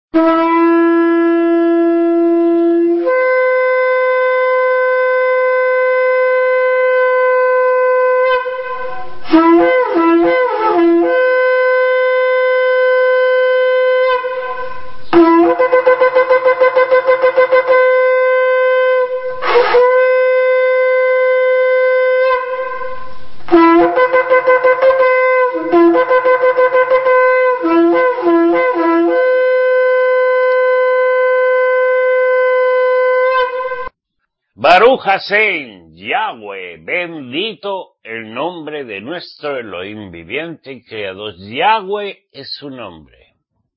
Baruch Hashem, Yahweh, bendito el nombre de nuestro Elohim viviente y creador. Yahweh es su nombre.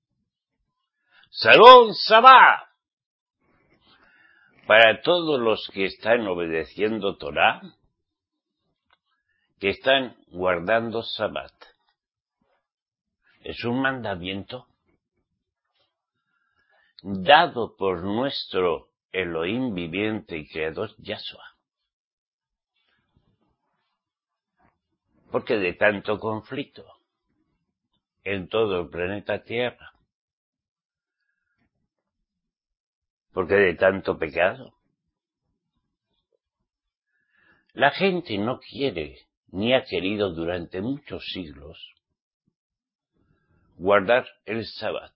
Shalom Sabá. Para todos los que están obedeciendo Torah, que están guardando Sabbat. Es un mandamiento dado por nuestro Elohim viviente y creador Yahshua. Porque de tanto conflicto en todo el planeta Tierra, porque de tanto pecado, la gente no quiere ni ha querido durante muchos siglos guardar el Sabbat.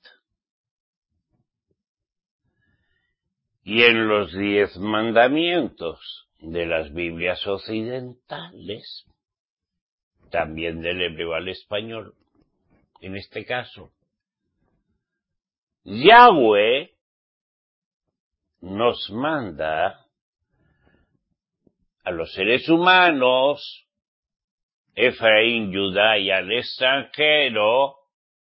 Y en los 10 mandamientos de las Biblias occidentales, también del hebreo al español, en este caso, Yahweh nos manda a los seres humanos, Efraín, Judá y al extranjero,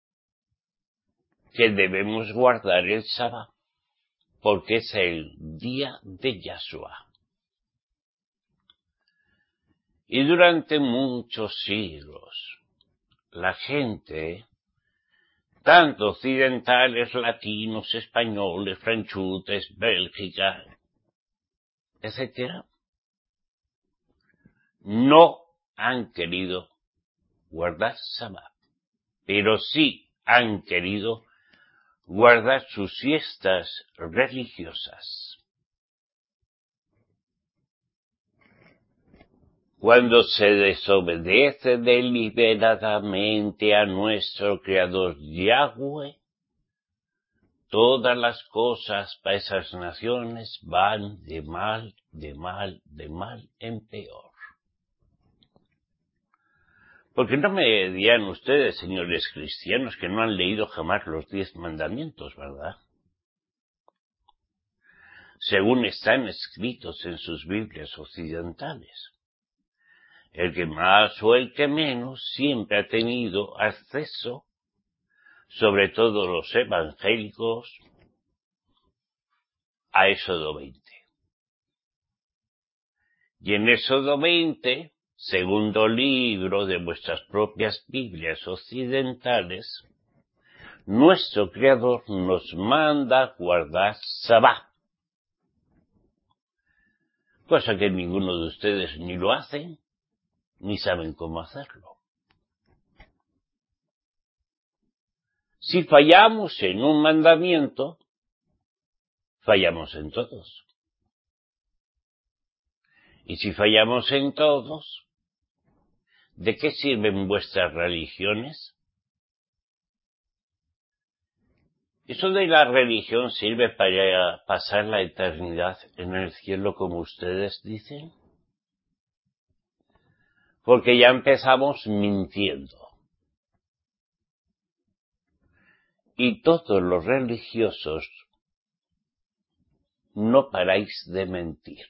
que debemos guardar el Sabbat, porque es el día de Yahshua. Y durante muchos siglos, la gente, tanto occidentales, latinos, españoles, franchutes, Bélgica, etc., no han querido guardar Sabbat, pero sí han querido guardar sus fiestas religiosas. Cuando se desobedece deliberadamente a nuestro Creador Yahweh, todas las cosas para esas naciones van de mal en peor. Porque no me dirán ustedes, señores cristianos, que no han leído jamás los 10 mandamientos, ¿verdad? Según están escritos en sus Biblias occidentales. El que más o el que menos siempre ha tenido acceso, sobre todo los evangélicos, a Éxodo 20. Y en Éxodo 20, segundo libro de vuestras propias Biblias occidentales, nuestro Creador nos manda guardar Sabbat. Cosa que ninguno de ustedes ni lo hacen, ni saben cómo hacerlo. Si fallamos en un mandamiento, fallamos en todos. Y si fallamos en todos, ¿de qué sirven vuestras religiones? ¿Eso de la religión sirve para pasar la eternidad en el cielo como ustedes dicen? Porque ya empezamos mintiendo. Y todos los religiosos no paráis de mentir.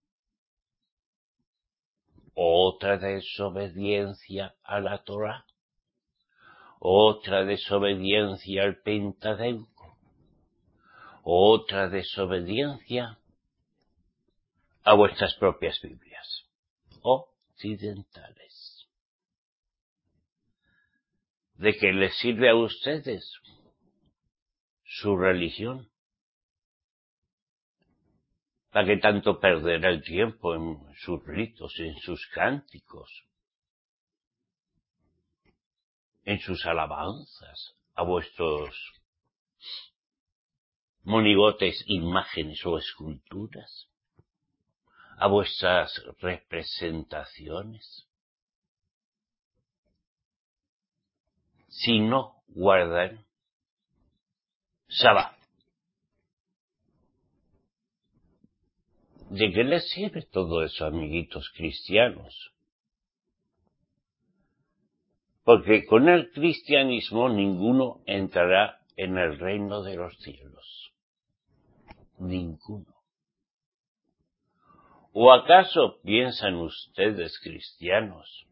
Otra desobediencia a la Torá, otra desobediencia al Pentateuco, otra desobediencia a vuestras propias Biblias occidentales. ¿De qué les sirve a ustedes su religión? ¿Para qué tanto perder el tiempo en sus ritos, en sus cánticos, en sus alabanzas a vuestros monigotes, imágenes o esculturas, a vuestras representaciones? Si no guardan Sabá. ¿De qué les sirve todo eso, amiguitos cristianos? Porque con el cristianismo ninguno entrará en el reino de los cielos. Ninguno. ¿O acaso piensan ustedes, cristianos,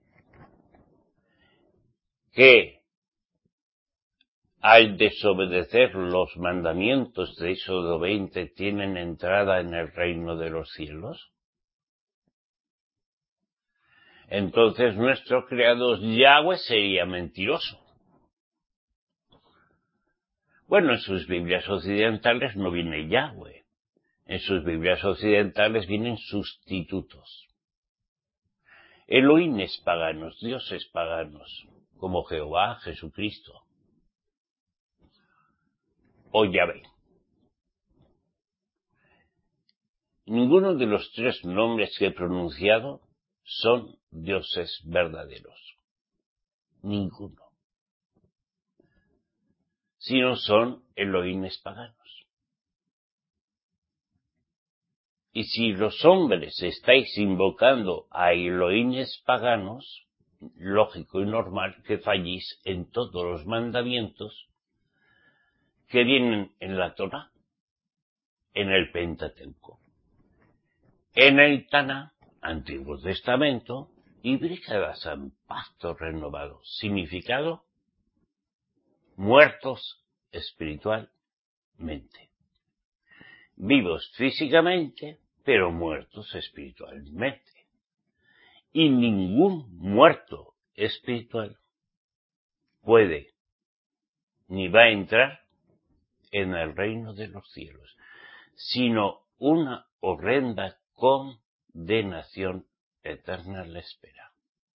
que al desobedecer los mandamientos de Éxodo 20 tienen entrada en el reino de los cielos? Entonces nuestro creador Yahweh sería mentiroso. Bueno, en sus Biblias occidentales no viene Yahweh. En sus Biblias occidentales vienen sustitutos. Elohines paganos, dioses paganos, como Jehová, Jesucristo o Yahvé. Ninguno de los tres nombres que he pronunciado son dioses verdaderos. Ninguno. Sino son Elohines paganos. Y si los hombres estáis invocando a Elohines paganos, lógico y normal que falléis en todos los mandamientos que vienen en la Torá, en el Pentateuco, en el Taná, Antiguo Testamento, y Brígidas en Pacto Renovado. Significado: muertos espiritualmente. Vivos físicamente, pero muertos espiritualmente. Y ningún muerto espiritual puede ni va a entrar en el reino de los cielos, sino una horrenda condenación eterna le espera.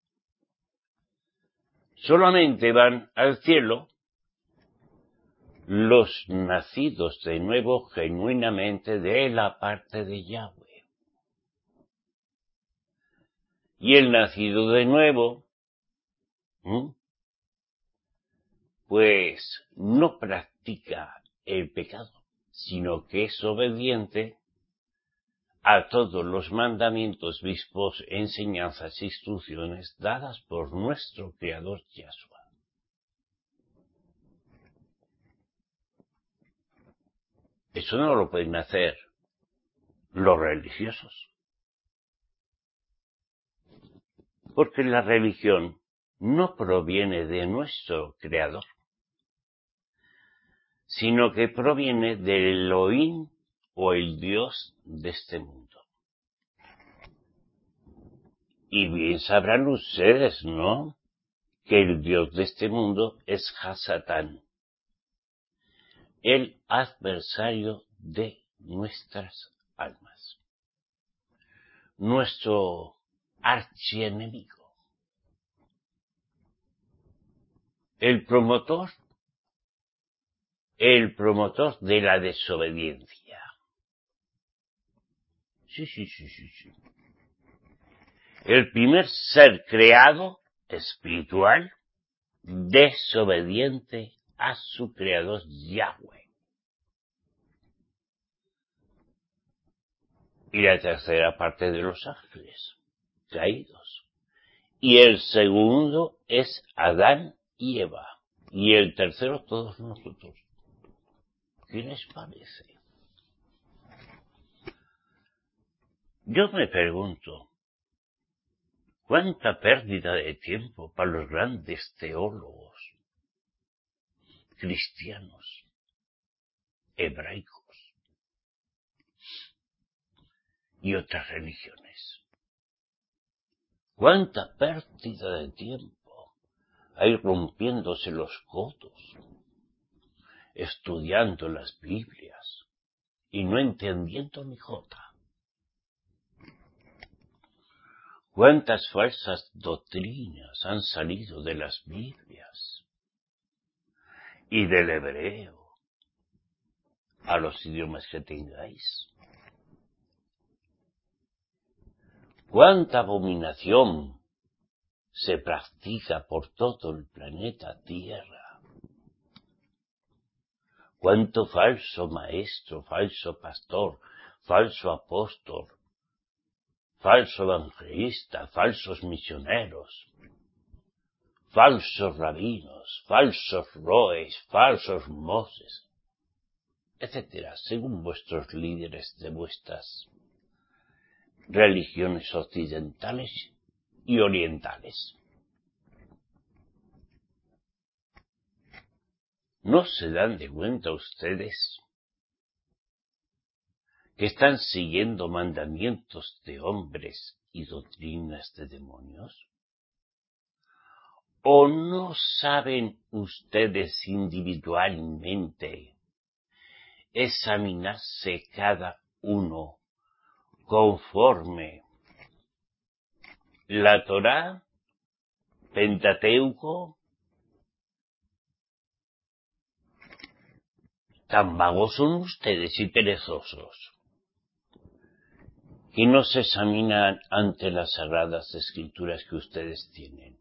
Solamente van al cielo los nacidos de nuevo genuinamente de la parte de Yahweh. Y el nacido de nuevo, pues no practica el pecado, sino que es obediente a todos los mandamientos, vispos, enseñanzas, instrucciones dadas por nuestro Creador Yahshua. Eso no lo pueden hacer los religiosos. Porque la religión no proviene de nuestro Creador, sino que proviene del Elohim o el Dios de este mundo. Y bien sabrán ustedes, ¿no?, que el Dios de este mundo es Hasatán, el adversario de nuestras almas, nuestro archienemigo, el promotor de la desobediencia. Sí. El primer ser creado, espiritual, desobediente a su creador Yahweh. Y la tercera parte de los ángeles caídos. Y el segundo es Adán y Eva. Y el tercero todos nosotros. ¿Qué les parece? Yo me pregunto, ¿cuánta pérdida de tiempo para los grandes teólogos cristianos, hebraicos y otras religiones? ¿Cuánta pérdida de tiempo hay rompiéndose los codos, estudiando las Biblias y no entendiendo ni jota? ¿Cuántas falsas doctrinas han salido de las Biblias y del hebreo a los idiomas que tengáis. ¿Cuánta abominación se practica por todo el planeta Tierra? ¿Cuánto falso maestro, falso pastor, falso apóstol, falso evangelista, falsos misioneros, falsos rabinos, falsos roes, falsos moses, etcétera, según vuestros líderes de vuestras religiones occidentales y orientales? ¿No se dan de cuenta ustedes que están siguiendo mandamientos de hombres y doctrinas de demonios? ¿O no saben ustedes individualmente examinarse cada uno conforme la Torá, Pentateuco? Tan vagos son ustedes y perezosos que no se examinan ante las sagradas escrituras que ustedes tienen.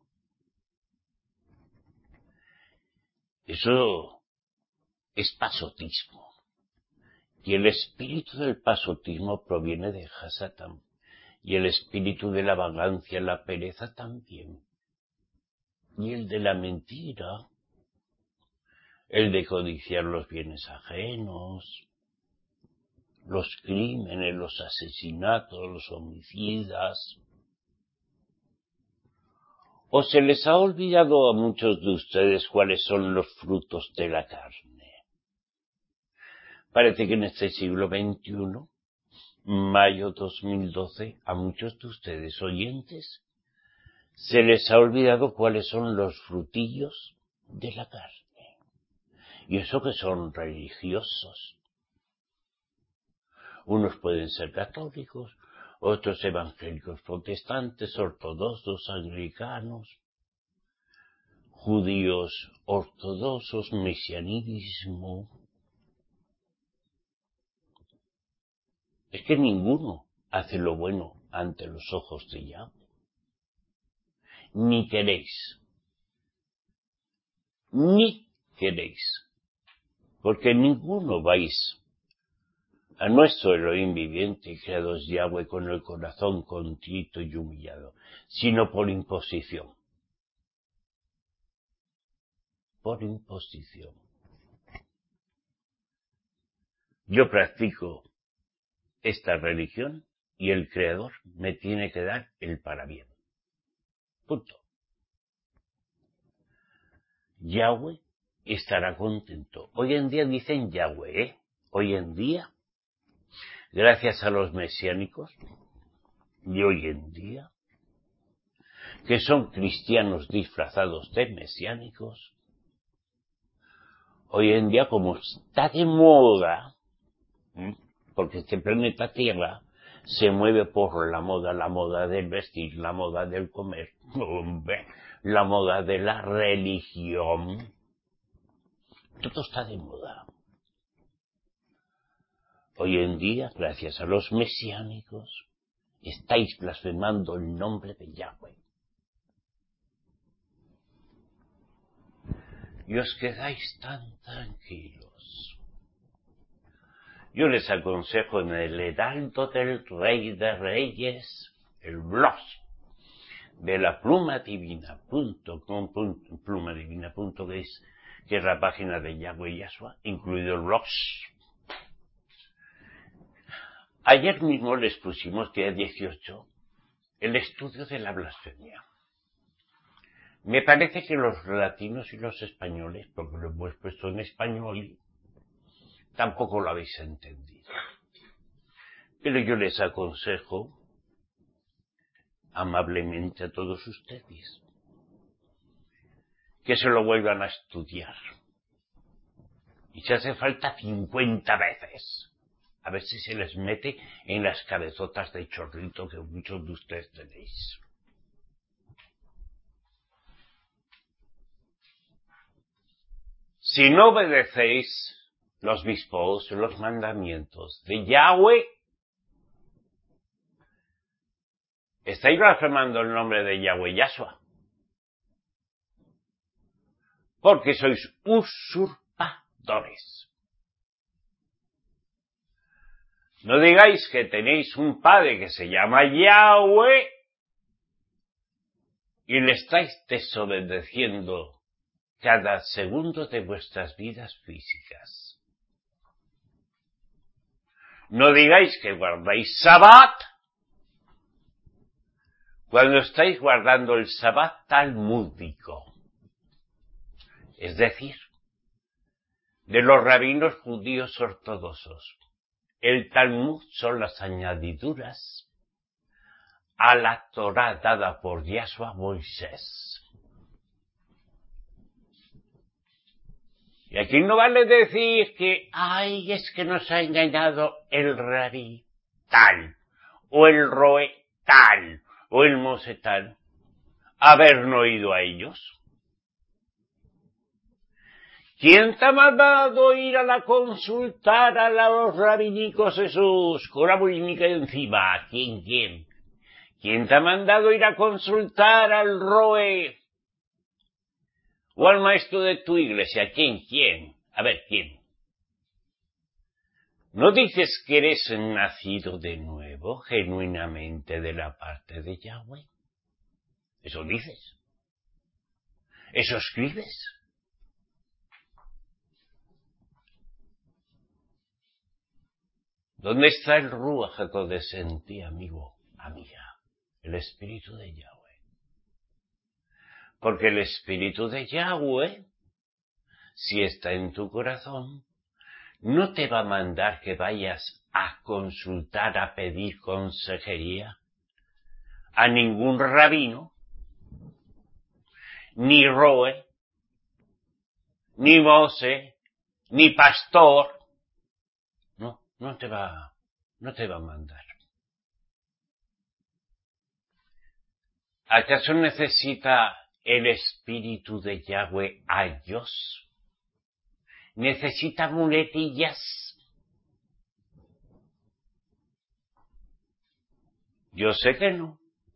Eso es pasotismo. Y el espíritu del pasotismo proviene de Hasatán. Y el espíritu de la vagancia, la pereza también. Y el de la mentira, el de codiciar los bienes ajenos, los crímenes, los asesinatos, los homicidas. ¿O se les ha olvidado a muchos de ustedes cuáles son los frutos de la carne? Parece que en este siglo XXI, mayo 2012, a muchos de ustedes oyentes se les ha olvidado cuáles son los frutillos de la carne. Y eso que son religiosos. Unos pueden ser católicos, otros evangélicos protestantes, ortodoxos, anglicanos, judíos ortodoxos, mesianismo. Es que ninguno hace lo bueno ante los ojos de Yahweh. Ni queréis, porque ninguno vais a nuestro Elohim viviente, creado es Yahweh, con el corazón contrito y humillado, sino por imposición. Por imposición. Yo practico esta religión y el Creador me tiene que dar el parabién. Punto. Yahweh estará contento. Hoy en día dicen Yahweh, Hoy en día, gracias a los mesiánicos, y hoy en día, que son cristianos disfrazados de mesiánicos, hoy en día, como está de moda, porque este planeta Tierra se mueve por la moda del vestir, la moda del comer, la moda de la religión. Todo está de moda. Hoy en día, gracias a los mesiánicos, estáis blasfemando el nombre de Yahweh. Y os quedáis tan tranquilos. Yo les aconsejo en el Heraldo del Rey de Reyes, el blog de la plumadivina.com, plumadivina.es, que es la página de Yahweh Yahshua, incluido el blog. Ayer mismo les pusimos, día 18, el estudio de la blasfemia. Me parece que los latinos y los españoles, porque lo hemos puesto en español, tampoco lo habéis entendido. Pero yo les aconsejo amablemente a todos ustedes que se lo vuelvan a estudiar. Y si hace falta 50 veces. A ver si se les mete en las cabezotas de chorrito que muchos de ustedes tenéis. Si no obedecéis los mitzvot, los mandamientos de Yahweh, estáis blasfemando el nombre de Yahweh Yahshua. Porque sois usurpadores. No digáis que tenéis un padre que se llama Yahweh y le estáis desobedeciendo cada segundo de vuestras vidas físicas. No digáis que guardáis Sabbat cuando estáis guardando el Sabbat talmúdico. Es decir, de los rabinos judíos ortodoxos. El Talmud son las añadiduras a la Torá dada por Yahshua a Moisés. Y aquí no vale decir que, ay, es que nos ha engañado el rabí tal, o el roe tal, o el mose tal. Haber no ido a ellos. ¿Quién te ha mandado ir a la consultar a los rabinicos esos con la boinica encima? ¿Quién? ¿Quién te ha mandado ir a consultar al roe o al maestro de tu iglesia? ¿Quién? A ver, ¿quién? ¿No dices que eres nacido de nuevo, genuinamente de la parte de Yahweh? ¿Eso dices? ¿Eso escribes? ¿Dónde está el Ruach HaKodesh en ti, amigo, amiga? El Espíritu de Yahweh. Porque el Espíritu de Yahweh, si está en tu corazón, no te va a mandar que vayas a consultar, a pedir consejería a ningún rabino, ni roe, ni mose, ni pastor. No te va a mandar. ¿Acaso necesita el Espíritu de Yahweh a Dios? ¿Necesita muletillas? Yo sé que no.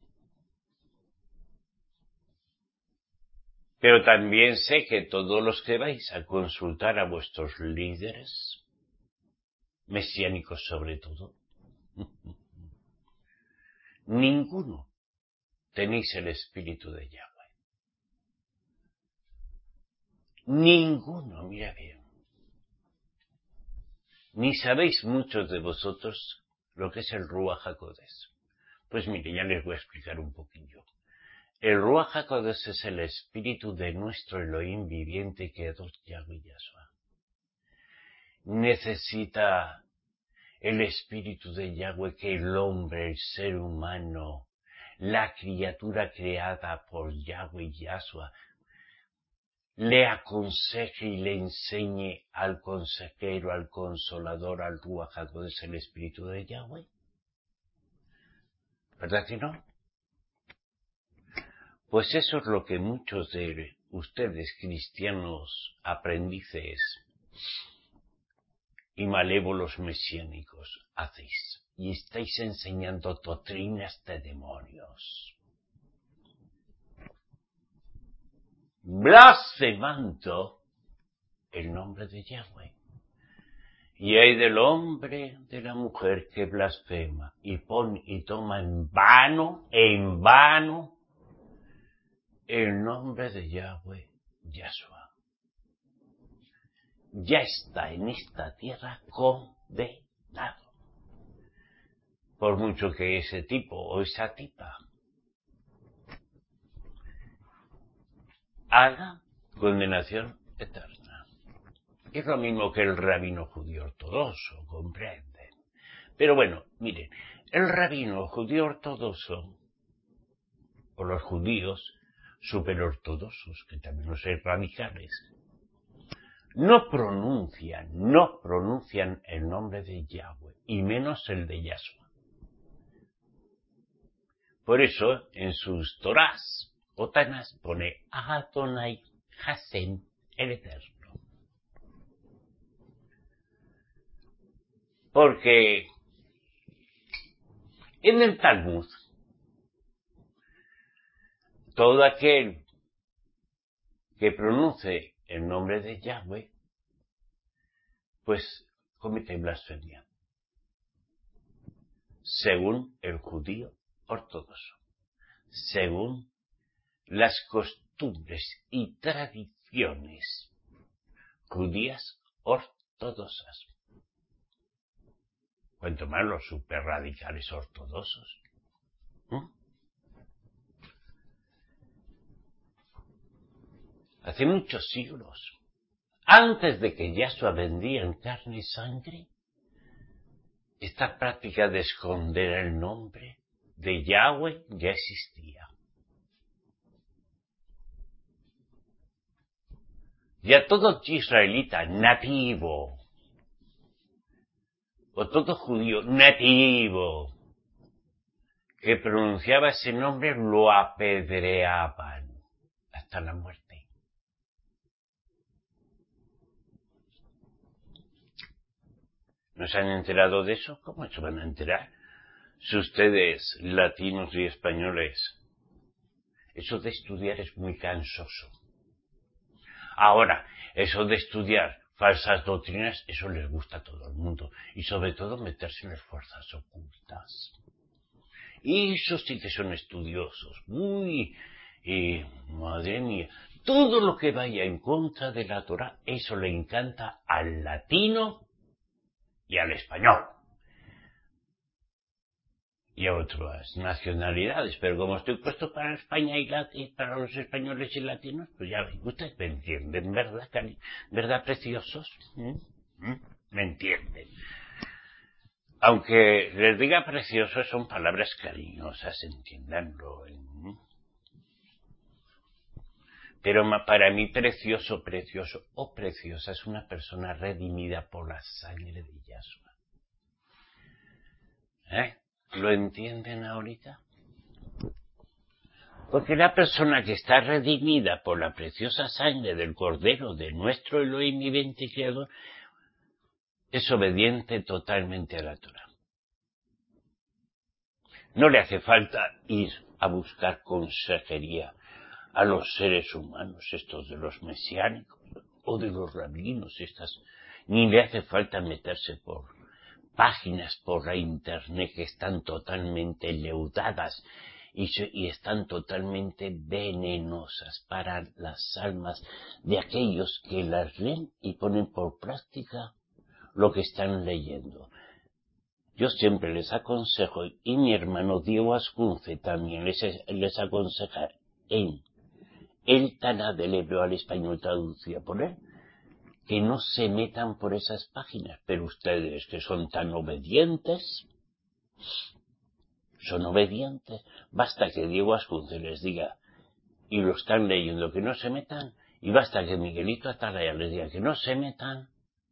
Pero también sé que todos los que vais a consultar a vuestros líderes, mesiánicos sobre todo, ninguno tenéis el Espíritu de Yahweh. Ninguno, mira bien. Ni sabéis muchos de vosotros lo que es el Ruach HaKodesh. Pues mire, ya les voy a explicar un poquillo. El Ruach HaKodesh es el espíritu de nuestro Elohim viviente que es Yahweh Yahshua. Necesita el espíritu de Yahweh que el hombre, el ser humano, la criatura creada por Yahweh Yahshua, le aconseje y le enseñe al consejero, al consolador, al Ruach HaKodesh, el espíritu de Yahweh. ¿Verdad que no? Pues eso es lo que muchos de ustedes, cristianos aprendices y malévolos mesiánicos, hacéis. Y estáis enseñando doctrinas de demonios. Blasfemando el nombre de Yahweh. Y hay del hombre, de la mujer que blasfema y toma en vano, el nombre de Yahweh Yahshua. Ya está en esta tierra condenado. Por mucho que ese tipo o esa tipa haga condenación eterna. Es lo mismo que el rabino judío ortodoxo, comprenden. Pero bueno, miren, el rabino judío ortodoxo, o los judíos superortodoxos, que también los hay radicales, no pronuncian el nombre de Yahweh, y menos el de Yahshua. Por eso, en sus Torás o Tanás pone Adonai Hashem, el Eterno. Porque en el Talmud, todo aquel que pronuncie el nombre de Yahweh, pues comete blasfemia, según el judío ortodoxo, según las costumbres y tradiciones judías ortodoxas. Cuanto más los superradicales ortodoxos. Hace muchos siglos, antes de que Yahshua vendría en carne y sangre, esta práctica de esconder el nombre de Yahweh ya existía. Y a todo israelita nativo, o todo judío nativo, que pronunciaba ese nombre, lo apedreaban hasta la muerte. ¿No se han enterado de eso? ¿Cómo se van a enterar? Si ustedes, latinos y españoles, eso de estudiar es muy cansoso. Ahora, eso de estudiar falsas doctrinas, eso les gusta a todo el mundo. Y sobre todo meterse en las fuerzas ocultas. Y esos sí que son estudiosos. Madre mía. Todo lo que vaya en contra de la Torá, eso le encanta al latino y al español. Y a otras nacionalidades. Pero como estoy puesto para España y para los españoles y latinos, pues ya ven, ustedes me entienden, ¿verdad, ¿verdad, preciosos? ¿Me entienden? Aunque les diga preciosos, son palabras cariñosas, entiéndanlo. Pero para mí precioso o preciosa es una persona redimida por la sangre de Yahshua. ¿Lo entienden ahorita? Porque la persona que está redimida por la preciosa sangre del Cordero de nuestro Elohim viviente y Creador es obediente totalmente a la Torá. No le hace falta ir a buscar consejería a los seres humanos, estos de los mesiánicos o de los rabinos, ni le hace falta meterse por páginas por la internet que están totalmente leudadas y están totalmente venenosas para las almas de aquellos que las leen y ponen por práctica lo que están leyendo. Yo siempre les aconsejo, y mi hermano Diego Ascunce también les aconseja en el Taná del hebreo al español traducida por él, que no se metan por esas páginas. Pero ustedes que son tan obedientes, basta que Diego Ascunce les diga, y lo están leyendo, que no se metan, y basta que Miguelito Atalaya les diga que no se metan,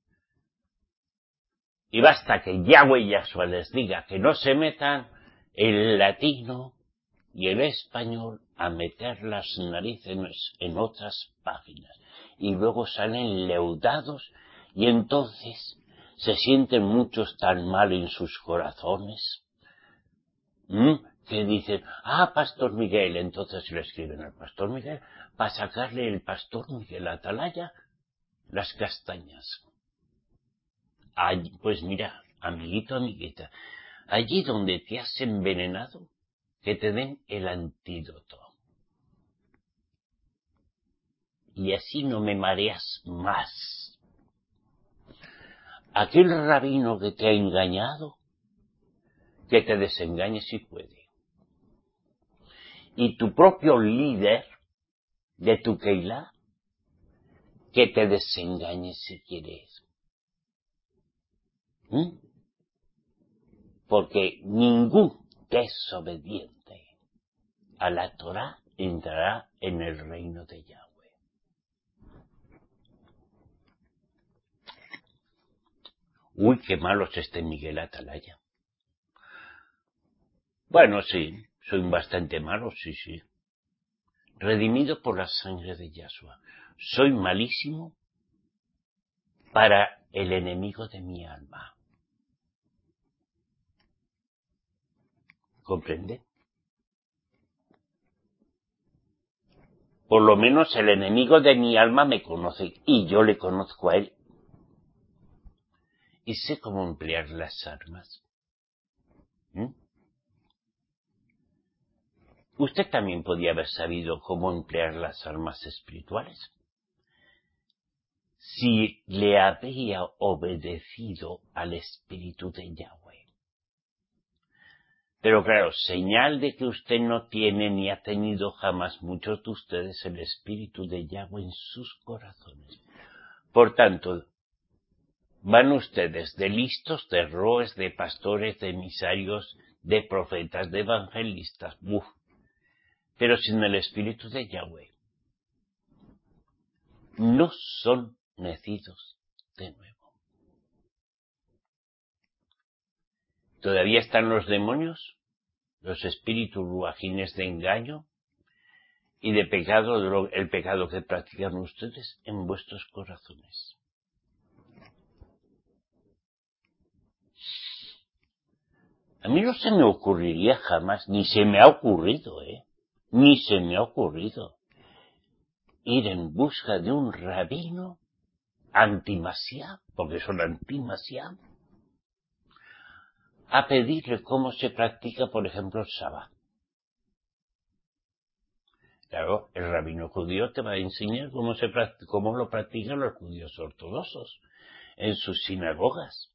y basta que Yahweh Yahshua les diga que no se metan, el latino y el español a meter las narices en otras páginas. Y luego salen leudados y entonces se sienten muchos tan mal en sus corazones que dicen, Pastor Miguel, entonces le escriben al Pastor Miguel para sacarle el Pastor Miguel Atalaya las castañas. Pues mira, amiguito, amiguita, allí donde te has envenenado, que te den el antídoto. Y así no me mareas más. Aquel rabino que te ha engañado, que te desengañe si puede. Y tu propio líder de tu Keilah, que te desengañe si quieres. Porque ningún desobediente a la Torá entrará en el reino de Yahweh. Uy, qué malo es este Miguel Atalaya. Bueno, sí, soy bastante malo, sí. Redimido por la sangre de Yahshua. Soy malísimo para el enemigo de mi alma. ¿Comprende? Por lo menos el enemigo de mi alma me conoce y yo le conozco a él. Y sé cómo emplear las armas. Usted también podía haber sabido cómo emplear las armas espirituales si le había obedecido al Espíritu de Yahweh. Pero claro, señal de que usted no tiene ni ha tenido jamás muchos de ustedes el Espíritu de Yahweh en sus corazones. Por tanto, van ustedes de listos, de roes, de pastores, de emisarios, de profetas, de evangelistas, pero sin el Espíritu de Yahweh. No son nacidos de nuevo. Todavía están los demonios, los espíritus ruajines de engaño y de pecado, el pecado que practican ustedes en vuestros corazones. A mí no se me ocurriría jamás, ni se me ha ocurrido, ni se me ha ocurrido ir en busca de un rabino anti-Mashiach, porque son anti-Mashiach, a pedirle cómo se practica, por ejemplo, el Shabbat. Claro, el rabino judío te va a enseñar cómo lo practican los judíos ortodoxos en sus sinagogas.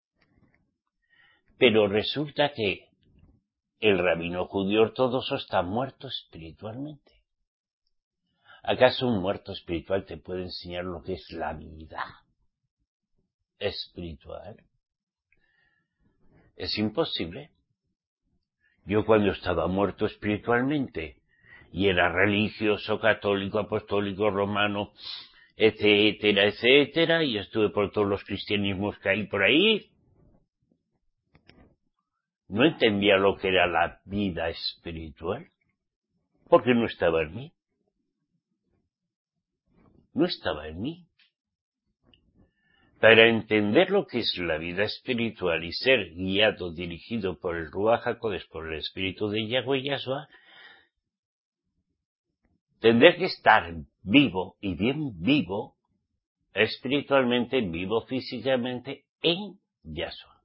Pero resulta que el rabino judío ortodoxo está muerto espiritualmente. ¿Acaso un muerto espiritual te puede enseñar lo que es la vida espiritual? Es imposible. Yo cuando estaba muerto espiritualmente y era religioso, católico, apostólico, romano, etcétera, etcétera, y estuve por todos los cristianismos que hay por ahí, no entendía lo que era la vida espiritual, porque no estaba en mí. No estaba en mí. Para entender lo que es la vida espiritual y ser guiado, dirigido por el Ruach HaKodesh, por el Espíritu de Yahweh Yahshua, tendré que estar vivo y bien vivo, espiritualmente, vivo físicamente, en Yahshua.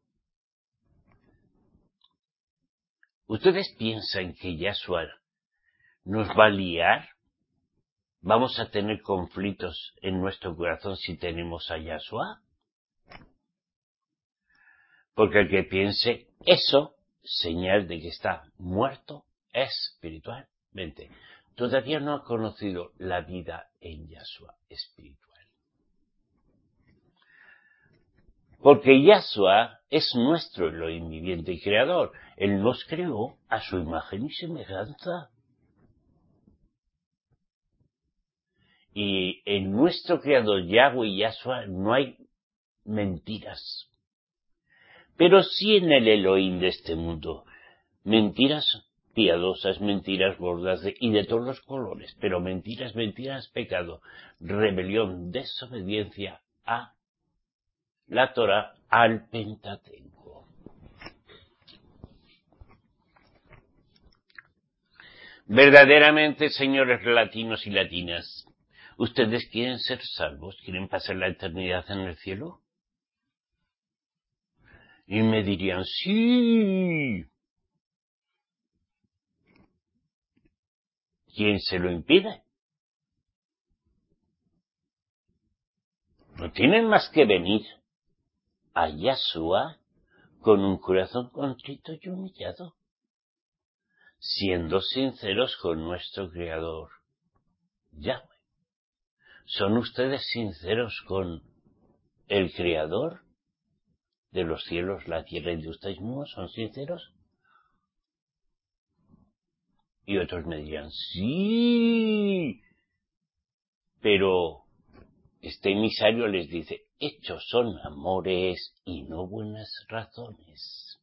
¿Ustedes piensan que Yahshua nos va a liar? ¿Vamos a tener conflictos en nuestro corazón si tenemos a Yahshua? Porque el que piense eso, señal de que está muerto espiritualmente. Todavía no ha conocido la vida en Yahshua espiritual. Porque Yahshua es nuestro Elohim viviente y creador. Él nos creó a su imagen y semejanza. Y en nuestro creador Yahweh y Yahshua no hay mentiras. Pero sí en el Elohim de este mundo. Mentiras piadosas, mentiras gordas y de todos los colores. Pero mentiras, pecado, rebelión, desobediencia a la Torah, al Pentateuco. Verdaderamente, señores latinos y latinas, ¿ustedes quieren ser salvos? ¿Quieren pasar la eternidad en el cielo? Y me dirían, sí. ¿Quién se lo impide? No tienen más que venir a Yahshua con un corazón contrito y humillado, siendo sinceros con nuestro Creador, Yahweh. ¿Son ustedes sinceros con el Creador de los cielos, la tierra y de ustedes mismos? ¿Son sinceros? Y otros me dirán, sí, pero este emisario les dice, hechos son amores y no buenas razones.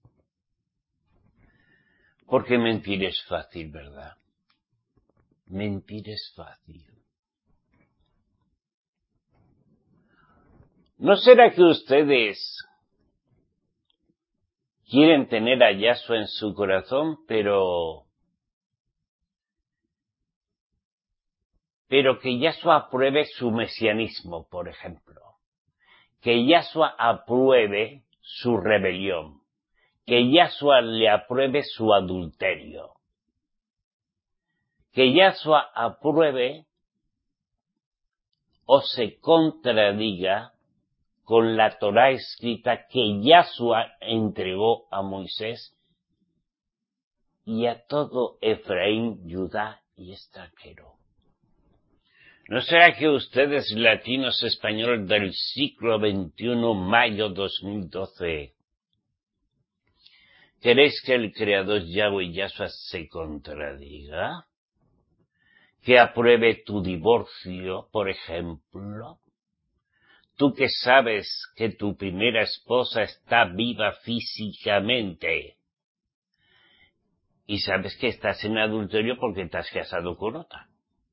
Porque mentir es fácil, ¿verdad? Mentir es fácil. ¿No será que ustedes quieren tener a Yahshua en su corazón, pero que Yahshua apruebe su mesianismo, por ejemplo. Que Yahshua apruebe su rebelión. Que Yahshua le apruebe su adulterio. Que Yahshua apruebe o se contradiga con la Torá escrita que Yahshua entregó a Moisés y a todo Efraín, Judá y extranjero. ¿No será que ustedes, latinos españoles del siglo XXI, mayo 2012, queréis que el Creador Yahweh Yahshua se contradiga? ¿Que apruebe tu divorcio, por ejemplo? Tú que sabes que tu primera esposa está viva físicamente y sabes que estás en adulterio porque te has casado con otra.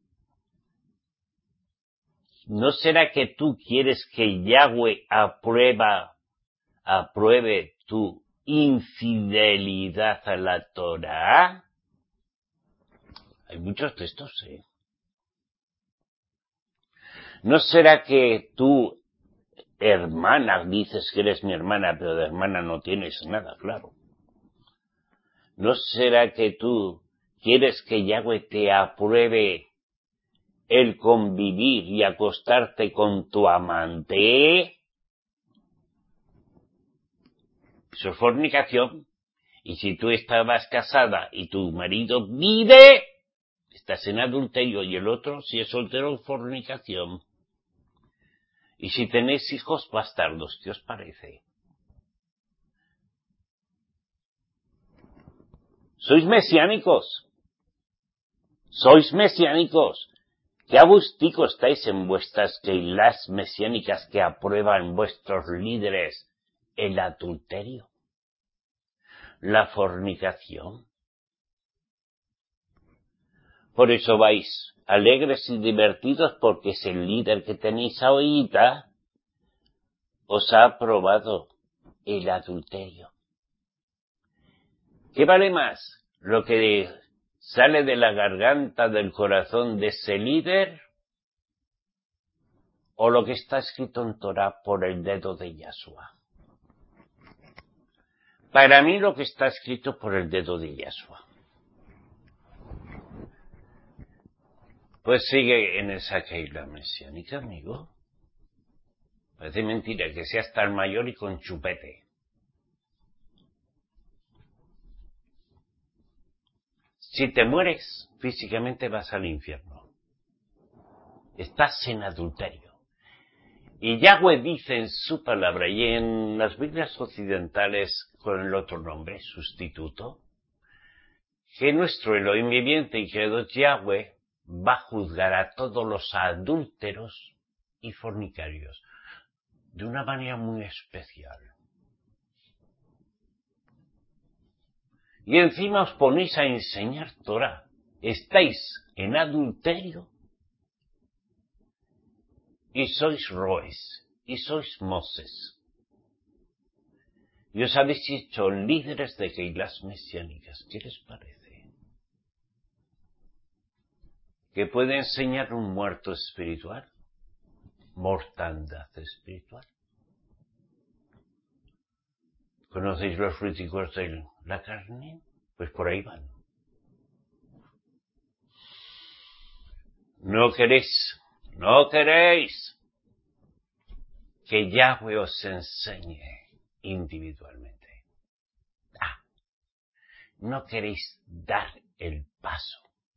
¿No será que tú quieres que Yahweh apruebe tu infidelidad a la Torá? Hay muchos textos, ¿eh? ¿No será que tú, hermana, dices que eres mi hermana, pero de hermana no tienes nada, claro? ¿No será que tú quieres que Yahweh te apruebe el convivir y acostarte con tu amante? Eso es fornicación. Y si tú estabas casada y tu marido vive, estás en adulterio, y el otro, si es soltero, fornicación. Y si tenéis hijos bastardos, ¿qué os parece? ¿Sois mesiánicos? ¿Sois mesiánicos? ¿Qué agustico estáis en vuestras keilas mesiánicas que aprueban vuestros líderes el adulterio, la fornicación? Por eso vais alegres y divertidos, porque es el líder que tenéis ahorita os ha aprobado el adulterio. ¿Qué vale más? ¿Lo que sale de la garganta, del corazón de ese líder, o lo que está escrito en Torá por el dedo de Yahshua? Para mí lo que está escrito por el dedo de Yahshua. Pues sigue en esa keila mesiánica, amigo. Parece mentira que seas tan mayor y con chupete. Si te mueres, físicamente vas al infierno. Estás en adulterio. Y Yahweh dice en su palabra, y en las Biblias occidentales con el otro nombre, sustituto, que nuestro Elohim viviente y creador Yahweh va a juzgar a todos los adúlteros y fornicarios de una manera muy especial. Y encima os ponéis a enseñar Torah. Estáis en adulterio y sois roes, y sois moses. Y os habéis hecho líderes de keilas mesiánicas. ¿Qué les parece? ¿Que puede enseñar un muerto espiritual? Mortandad espiritual. ¿Conocéis los fruticos de la carne? Pues por ahí van. No queréis que Yahweh os enseñe individualmente. No queréis dar el paso.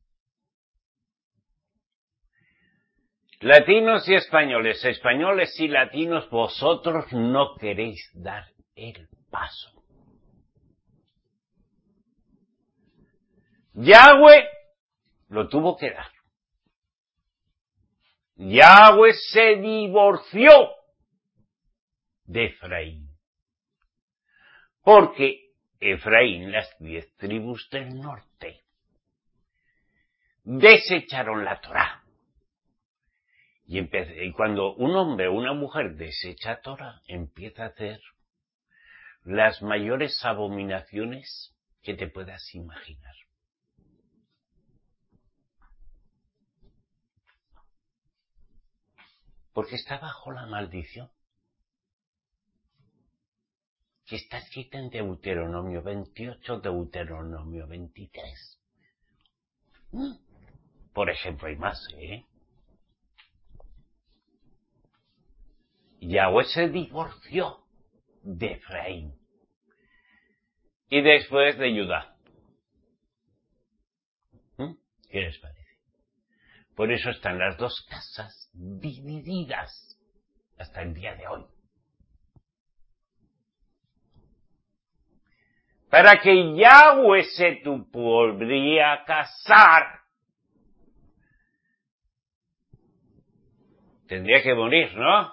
Latinos y españoles y latinos, vosotros no queréis dar el paso. Yahweh lo tuvo que dar. Yahweh se divorció de Efraín, porque Efraín, las 10 tribus del norte, desecharon la Torá. Y cuando un hombre o una mujer desecha Torá, empieza a hacer las mayores abominaciones que te puedas imaginar. Porque está bajo la maldición que está escrita en Deuteronomio 28, Deuteronomio 23. Por ejemplo, hay más, Yahweh se divorció de Efraín y después de Judá. ¿Qué les parece? Por eso están las dos casas divididas hasta el día de hoy. Para que Yahweh se podría casar, tendría que morir, ¿no?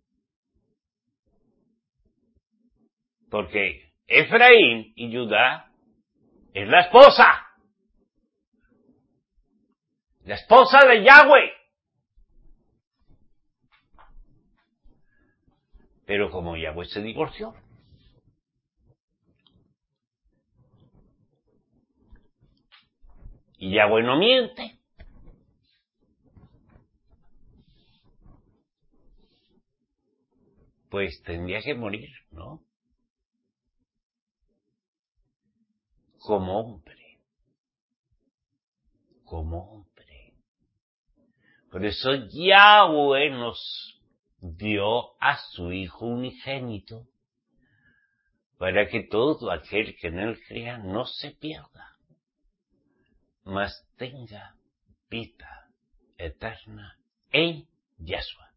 Porque Efraín y Judá es la esposa de Yahweh. Pero como Yahweh se divorció, y Yahweh no miente, pues tendría que morir, ¿no? Como hombre. Por eso Yahweh nos dio a su Hijo unigénito para que todo aquel que en él crea no se pierda, mas tenga vida eterna en Yahshua.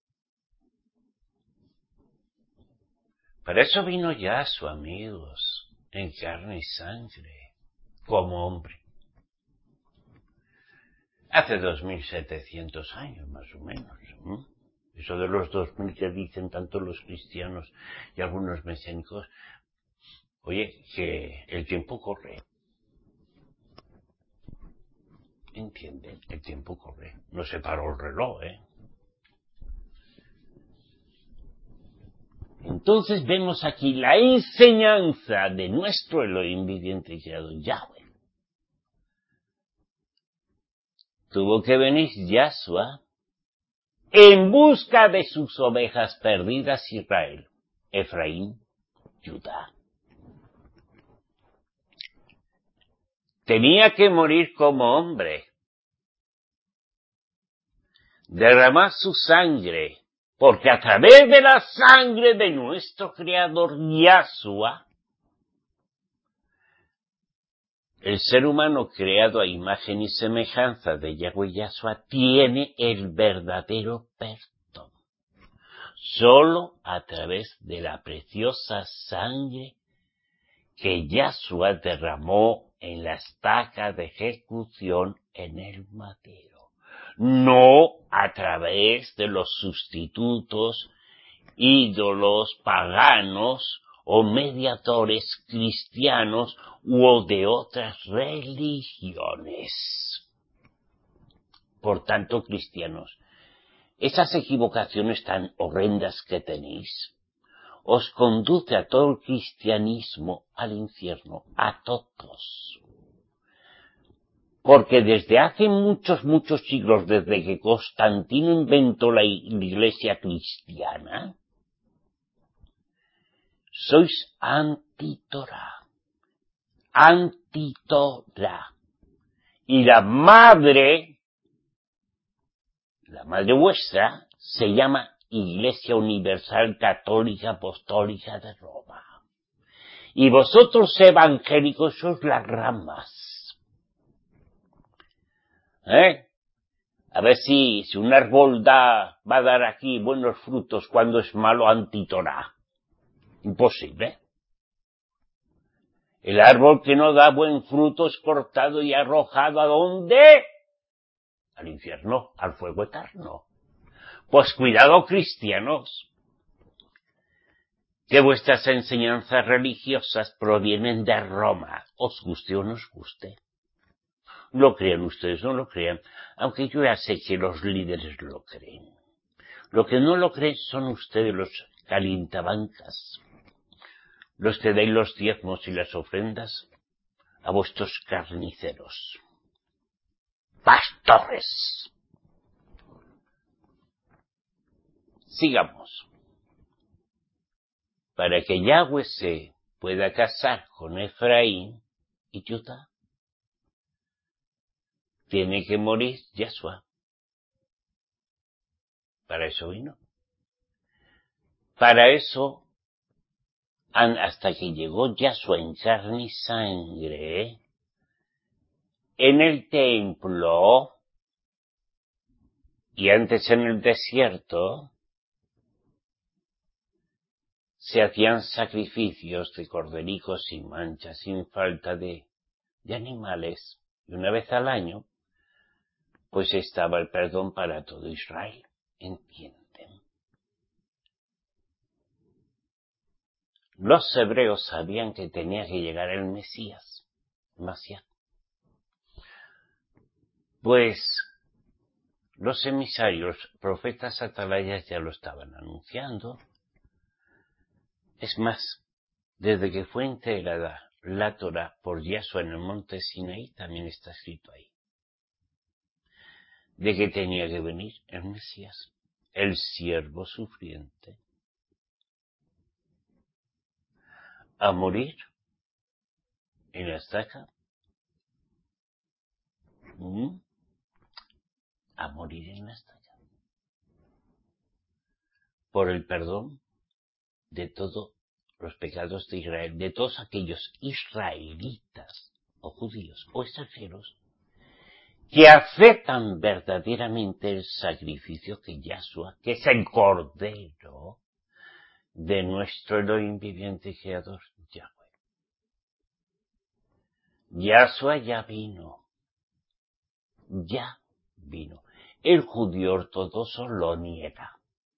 Para eso vino Yahshua, amigos, en carne y sangre, como hombre. Hace 2700 años, más o menos. Eso de los 2000 que dicen tanto los cristianos y algunos mesiánicos. Oye, que el tiempo corre. ¿Entienden? El tiempo corre. No se paró el reloj, Entonces vemos aquí la enseñanza de nuestro Elohim viviente y creado, Yahweh. Tuvo que venir Yahshua en busca de sus ovejas perdidas, Israel, Efraín, Judá. Tenía que morir como hombre, derramar su sangre, porque a través de la sangre de nuestro Creador Yahshua, el ser humano creado a imagen y semejanza de Yahweh Yahshua tiene el verdadero perdón. Solo a través de la preciosa sangre que Yahshua derramó en la estaca de ejecución en el madero. No a través de los sustitutos, ídolos paganos o mediadores cristianos u de otras religiones. Por tanto, cristianos, esas equivocaciones tan horrendas que tenéis os conduce a todo el cristianismo al infierno, a todos. Porque desde hace muchos siglos, desde que Constantino inventó la iglesia cristiana, sois anti-Torah. Y la madre vuestra, se llama Iglesia Universal Católica Apostólica de Roma. Y vosotros evangélicos sois las ramas. A ver si un árbol va a dar aquí buenos frutos cuando es malo, anti-Torah. Imposible. El árbol que no da buen fruto es cortado y arrojado ¿a dónde? Al infierno, al fuego eterno. Pues cuidado, cristianos, que vuestras enseñanzas religiosas provienen de Roma, os guste o no os guste. Lo crean ustedes, no lo crean, aunque yo ya sé que los líderes lo creen. Lo que no lo creen son ustedes los calientabancas, los que dais los diezmos y las ofrendas a vuestros carniceros, pastores. Sigamos. Para que Yahweh se pueda casar con Efraín y Judá, tiene que morir Yahshua. Para eso vino. Para eso, hasta que llegó Yahshua en carne y sangre, en el templo, y antes en el desierto, se hacían sacrificios de cordericos sin mancha, sin falta de animales, y una vez al año, pues estaba el perdón para todo Israel. ¿Entienden? Los hebreos sabían que tenía que llegar el Mesías, Mashiach. Pues los emisarios, profetas atalayas ya lo estaban anunciando. Es más, desde que fue integrada la Torá por Yahshua en el monte Sinaí, también está escrito ahí, de que tenía que venir el Mesías, el siervo sufriente, a morir en la estaca, a morir en la estaca, por el perdón de todos los pecados de Israel, de todos aquellos israelitas o judíos o extranjeros que aceptan verdaderamente el sacrificio que Yahshua, que es el Cordero de nuestro Elohim viviente y creador, Yahweh. Yahshua ya vino. El judío ortodoxo lo niega.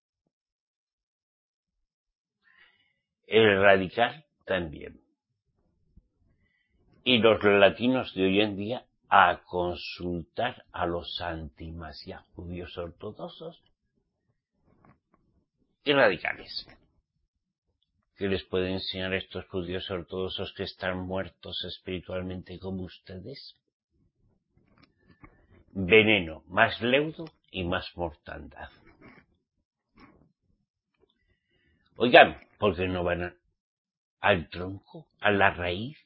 El radical también. Y los latinos de hoy en día a consultar a los anti-Mashiach judíos ortodoxos y radicales. ¿Qué les pueden enseñar estos judíos ortodoxos que están muertos espiritualmente como ustedes? Veneno, más leudo y más mortandad. Oigan, ¿por qué no van al tronco, a la raíz?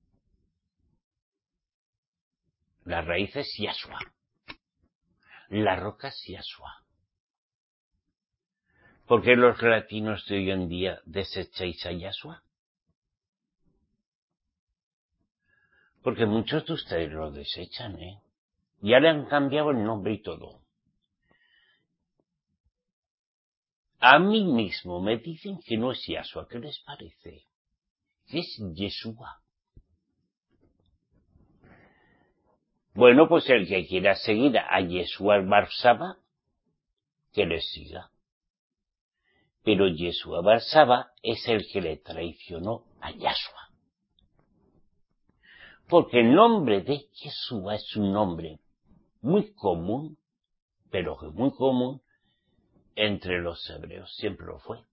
La raíz es Yahshua. La roca es Yahshua. ¿Por qué los latinos de hoy en día desecháis a Yahshua? Porque muchos de ustedes lo desechan, Ya le han cambiado el nombre y todo. A mí mismo me dicen que no es Yahshua. ¿Qué les parece? ¿Qué es Yeshua? Bueno, pues el que quiera seguir a Yeshua Barsaba, que le siga. Pero Yeshua Barsaba es el que le traicionó a Yahshua. Porque el nombre de Yeshua es un nombre muy común, pero que muy común entre los hebreos, siempre lo fue.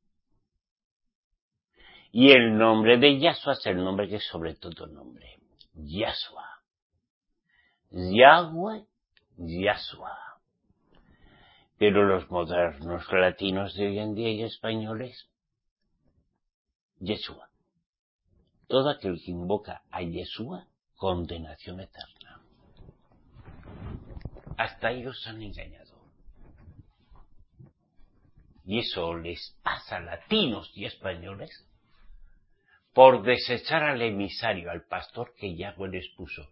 Y el nombre de Yahshua es el nombre que es sobre todo nombre. Yahshua. Yahweh, Yahshua. Pero los modernos latinos de hoy en día y españoles, Yeshua. Todo aquel que invoca a Yeshua, condenación eterna. Hasta ellos han engañado. Y eso les pasa a latinos y españoles por desechar al emisario, al pastor que Yahweh les puso.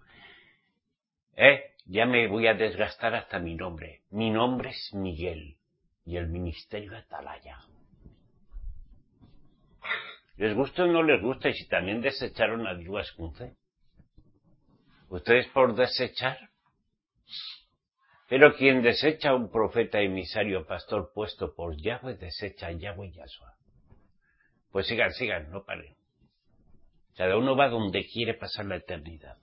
Ya me voy a desgastar hasta mi nombre. Mi nombre es Miguel y el ministerio Atalaya. ¿Les gusta o no les gusta? Y si también desecharon a Dios Kunze. ¿Ustedes por desechar? Pero quien desecha a un profeta, emisario, pastor puesto por Yahweh, desecha a Yahweh y Yahshua. Pues sigan, no paren. Cada uno va donde quiere pasar la eternidad.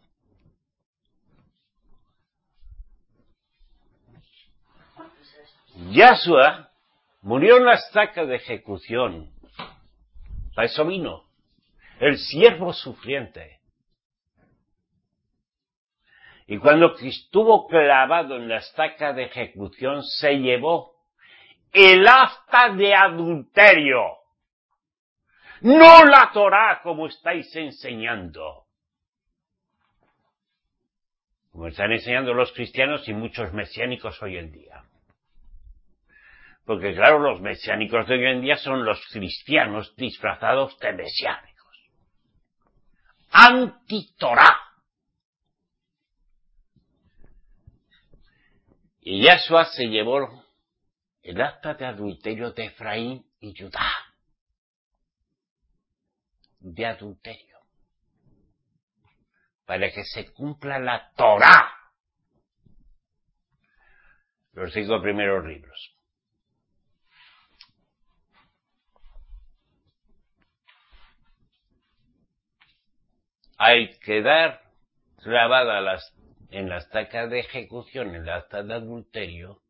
Yahshua murió en la estaca de ejecución. Para eso vino. el siervo sufriente. Y cuando estuvo clavado en la estaca de ejecución, se llevó el acta de adulterio. No la Torá como estáis enseñando. Como están enseñando los cristianos y muchos mesiánicos hoy en día. Porque claro, los mesiánicos de hoy en día son los cristianos disfrazados de mesiánicos. Anti-Torá. Y Yahshua se llevó el acta de adulterio de Efraín y Judá. De adulterio. Para que se cumpla la Torá. Los 5 primeros libros. Al quedar clavada en la estaca de ejecución, en la acta de adulterio,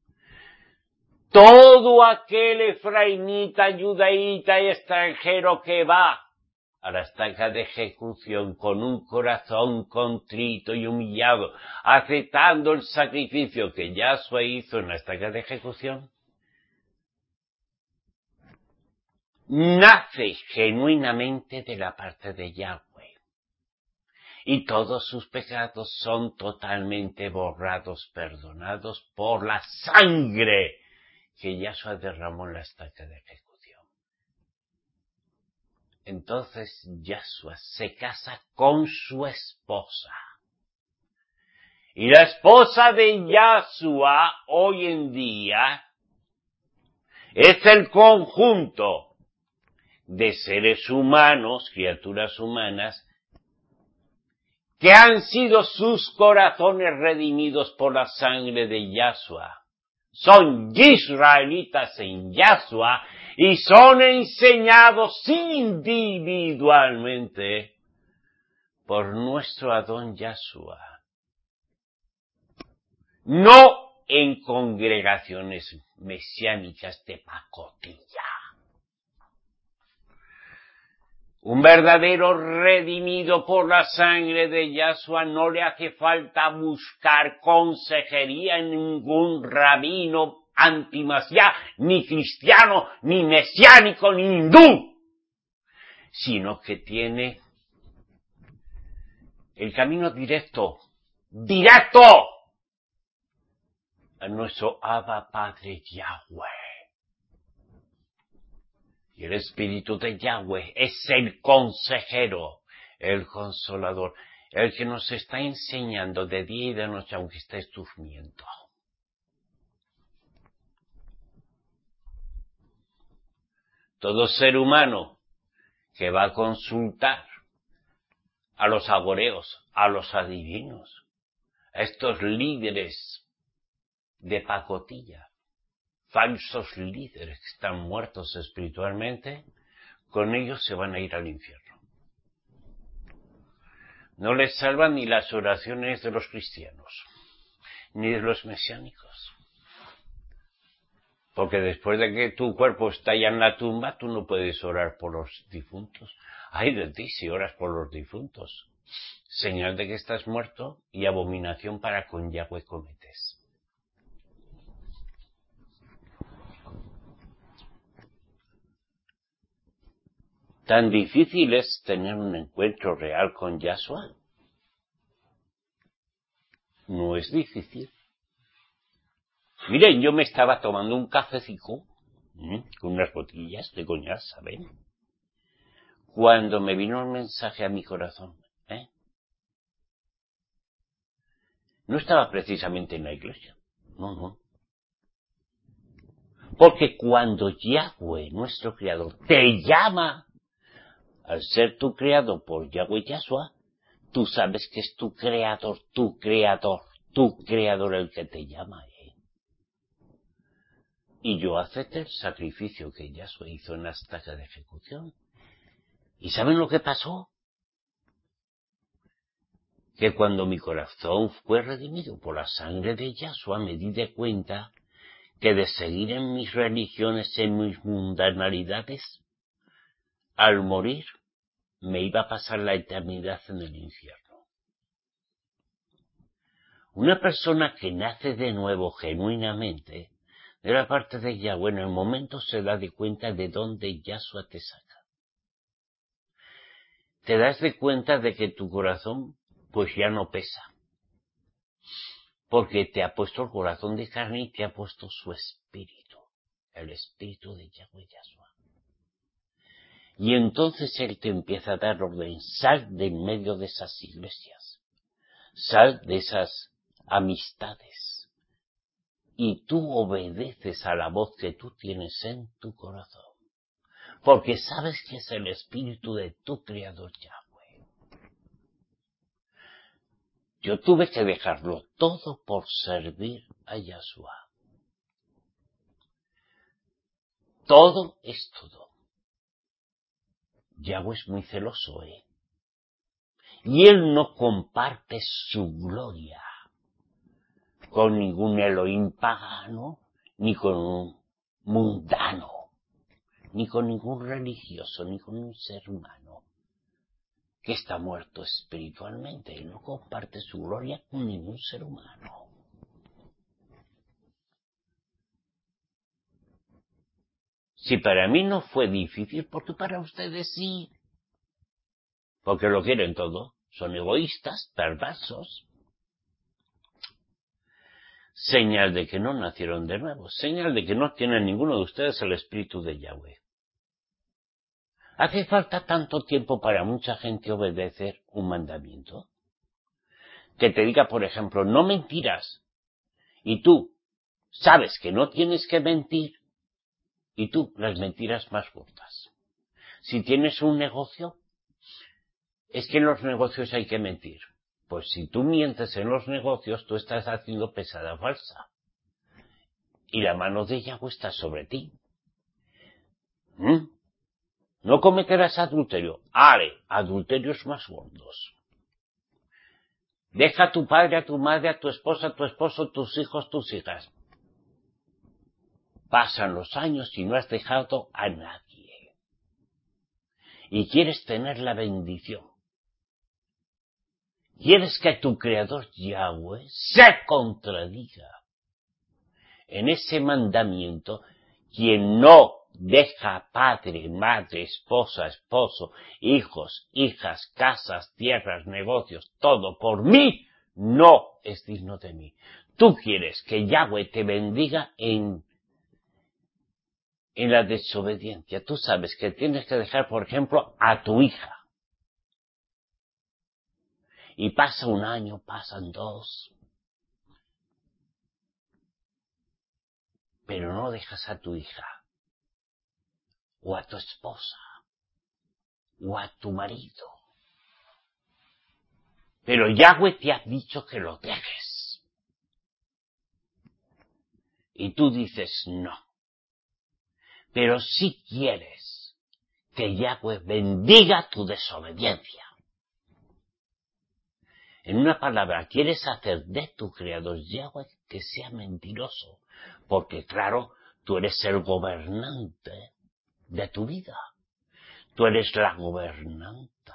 todo aquel efraimita, judaíta y extranjero que va a la estaca de ejecución con un corazón contrito y humillado, aceptando el sacrificio que Yahshua hizo en la estaca de ejecución, nace genuinamente de la parte de Yahweh. Y todos sus pecados son totalmente borrados, perdonados por la sangre que Yahshua derramó en la estaca de ejecución. Entonces Yahshua se casa con su esposa. Y la esposa de Yahshua hoy en día es el conjunto de seres humanos, criaturas humanas, que han sido sus corazones redimidos por la sangre de Yahshua. Son israelitas en Yahshua y son enseñados individualmente por nuestro Adón Yahshua. No en congregaciones mesiánicas de pacotilla. Un verdadero redimido por la sangre de Yahshua no le hace falta buscar consejería en ningún rabino antimasiá, ni cristiano, ni mesiánico, ni hindú, sino que tiene el camino directo a nuestro Abba Padre Yahweh. Y el Espíritu de Yahweh es el consejero, el consolador, el que nos está enseñando de día y de noche aunque estés durmiendo. Todo ser humano que va a consultar a los agoreos, a los adivinos, a estos líderes de pacotilla, falsos líderes que están muertos espiritualmente, con ellos se van a ir al infierno. No les salvan ni las oraciones de los cristianos, ni de los mesiánicos. Porque después de que tu cuerpo está ya en la tumba, tú no puedes orar por los difuntos. Ay de ti si oras por los difuntos. Señal de que estás muerto y abominación para con Yahweh cometes. ¿Tan difícil es tener un encuentro real con Yahshua? No es difícil. Miren, yo me estaba tomando un cafecito con unas botellas de coñac, ¿saben? Cuando me vino un mensaje a mi corazón, No estaba precisamente en la iglesia, no. Porque cuando Yahweh, nuestro Creador, te llama, al ser tu creado por Yahweh Yahshua, tú sabes que es tu Creador el que te llama. Y yo acepté el sacrificio que Yahshua hizo en la estaca de ejecución. ¿Y saben lo que pasó? Que cuando mi corazón fue redimido por la sangre de Yahshua, me di de cuenta que de seguir en mis religiones, en mis mundanalidades, al morir, me iba a pasar la eternidad en el infierno. Una persona que nace de nuevo genuinamente, de la parte de Yahweh, en el momento se da de cuenta de dónde Yahshua te saca. Te das de cuenta de que tu corazón pues ya no pesa, porque te ha puesto el corazón de carne y te ha puesto su espíritu, el espíritu de Yahweh Yahshua. Y entonces Él te empieza a dar orden, sal de en medio de esas iglesias, sal de esas amistades, y tú obedeces a la voz que tú tienes en tu corazón, porque sabes que es el espíritu de tu Creador Yahweh. Yo tuve que dejarlo todo por servir a Yahshua. Todo es todo. Yahweh es muy celoso, y Él no comparte su gloria con ningún Elohim pagano, ni con un mundano, ni con ningún religioso, ni con un ser humano que está muerto espiritualmente. Él no comparte su gloria con ningún ser humano. Si para mí no fue difícil, porque para ustedes sí, porque lo quieren todo, son egoístas, perversos. Señal de que no nacieron de nuevo, señal de que no tienen ninguno de ustedes el espíritu de Yahweh. ¿Hace falta tanto tiempo para mucha gente obedecer un mandamiento? Que te diga, por ejemplo, no mentirás, y tú sabes que no tienes que mentir, y tú las mentiras más gordas. Si tienes un negocio, es que en los negocios hay que mentir. Pues si tú mientes en los negocios, tú estás haciendo pesada falsa. Y la mano de Yahweh está sobre ti. No cometerás adulterio. Adulterios más gordos. Deja a tu padre, a tu madre, a tu esposa, a tu esposo, tus hijos, tus hijas. Pasan los años y no has dejado a nadie. Y quieres tener la bendición. Quieres que tu Creador Yahweh se contradiga en ese mandamiento. Quien no deja padre, madre, esposa, esposo, hijos, hijas, casas, tierras, negocios, todo por mí, no es digno de mí. Tú quieres que Yahweh te bendiga en la desobediencia. Tú sabes que tienes que dejar, por ejemplo, a tu hija. Y pasa un año, pasan dos. Pero no dejas a tu hija, o a tu esposa, o a tu marido. Pero Yahweh te ha dicho que lo dejes. Y tú dices no. Pero si quieres que Yahweh bendiga tu desobediencia. En una palabra, quieres hacer de tu Creador Yahweh que sea mentiroso. Porque claro, tú eres el gobernante de tu vida. Tú eres la gobernanta.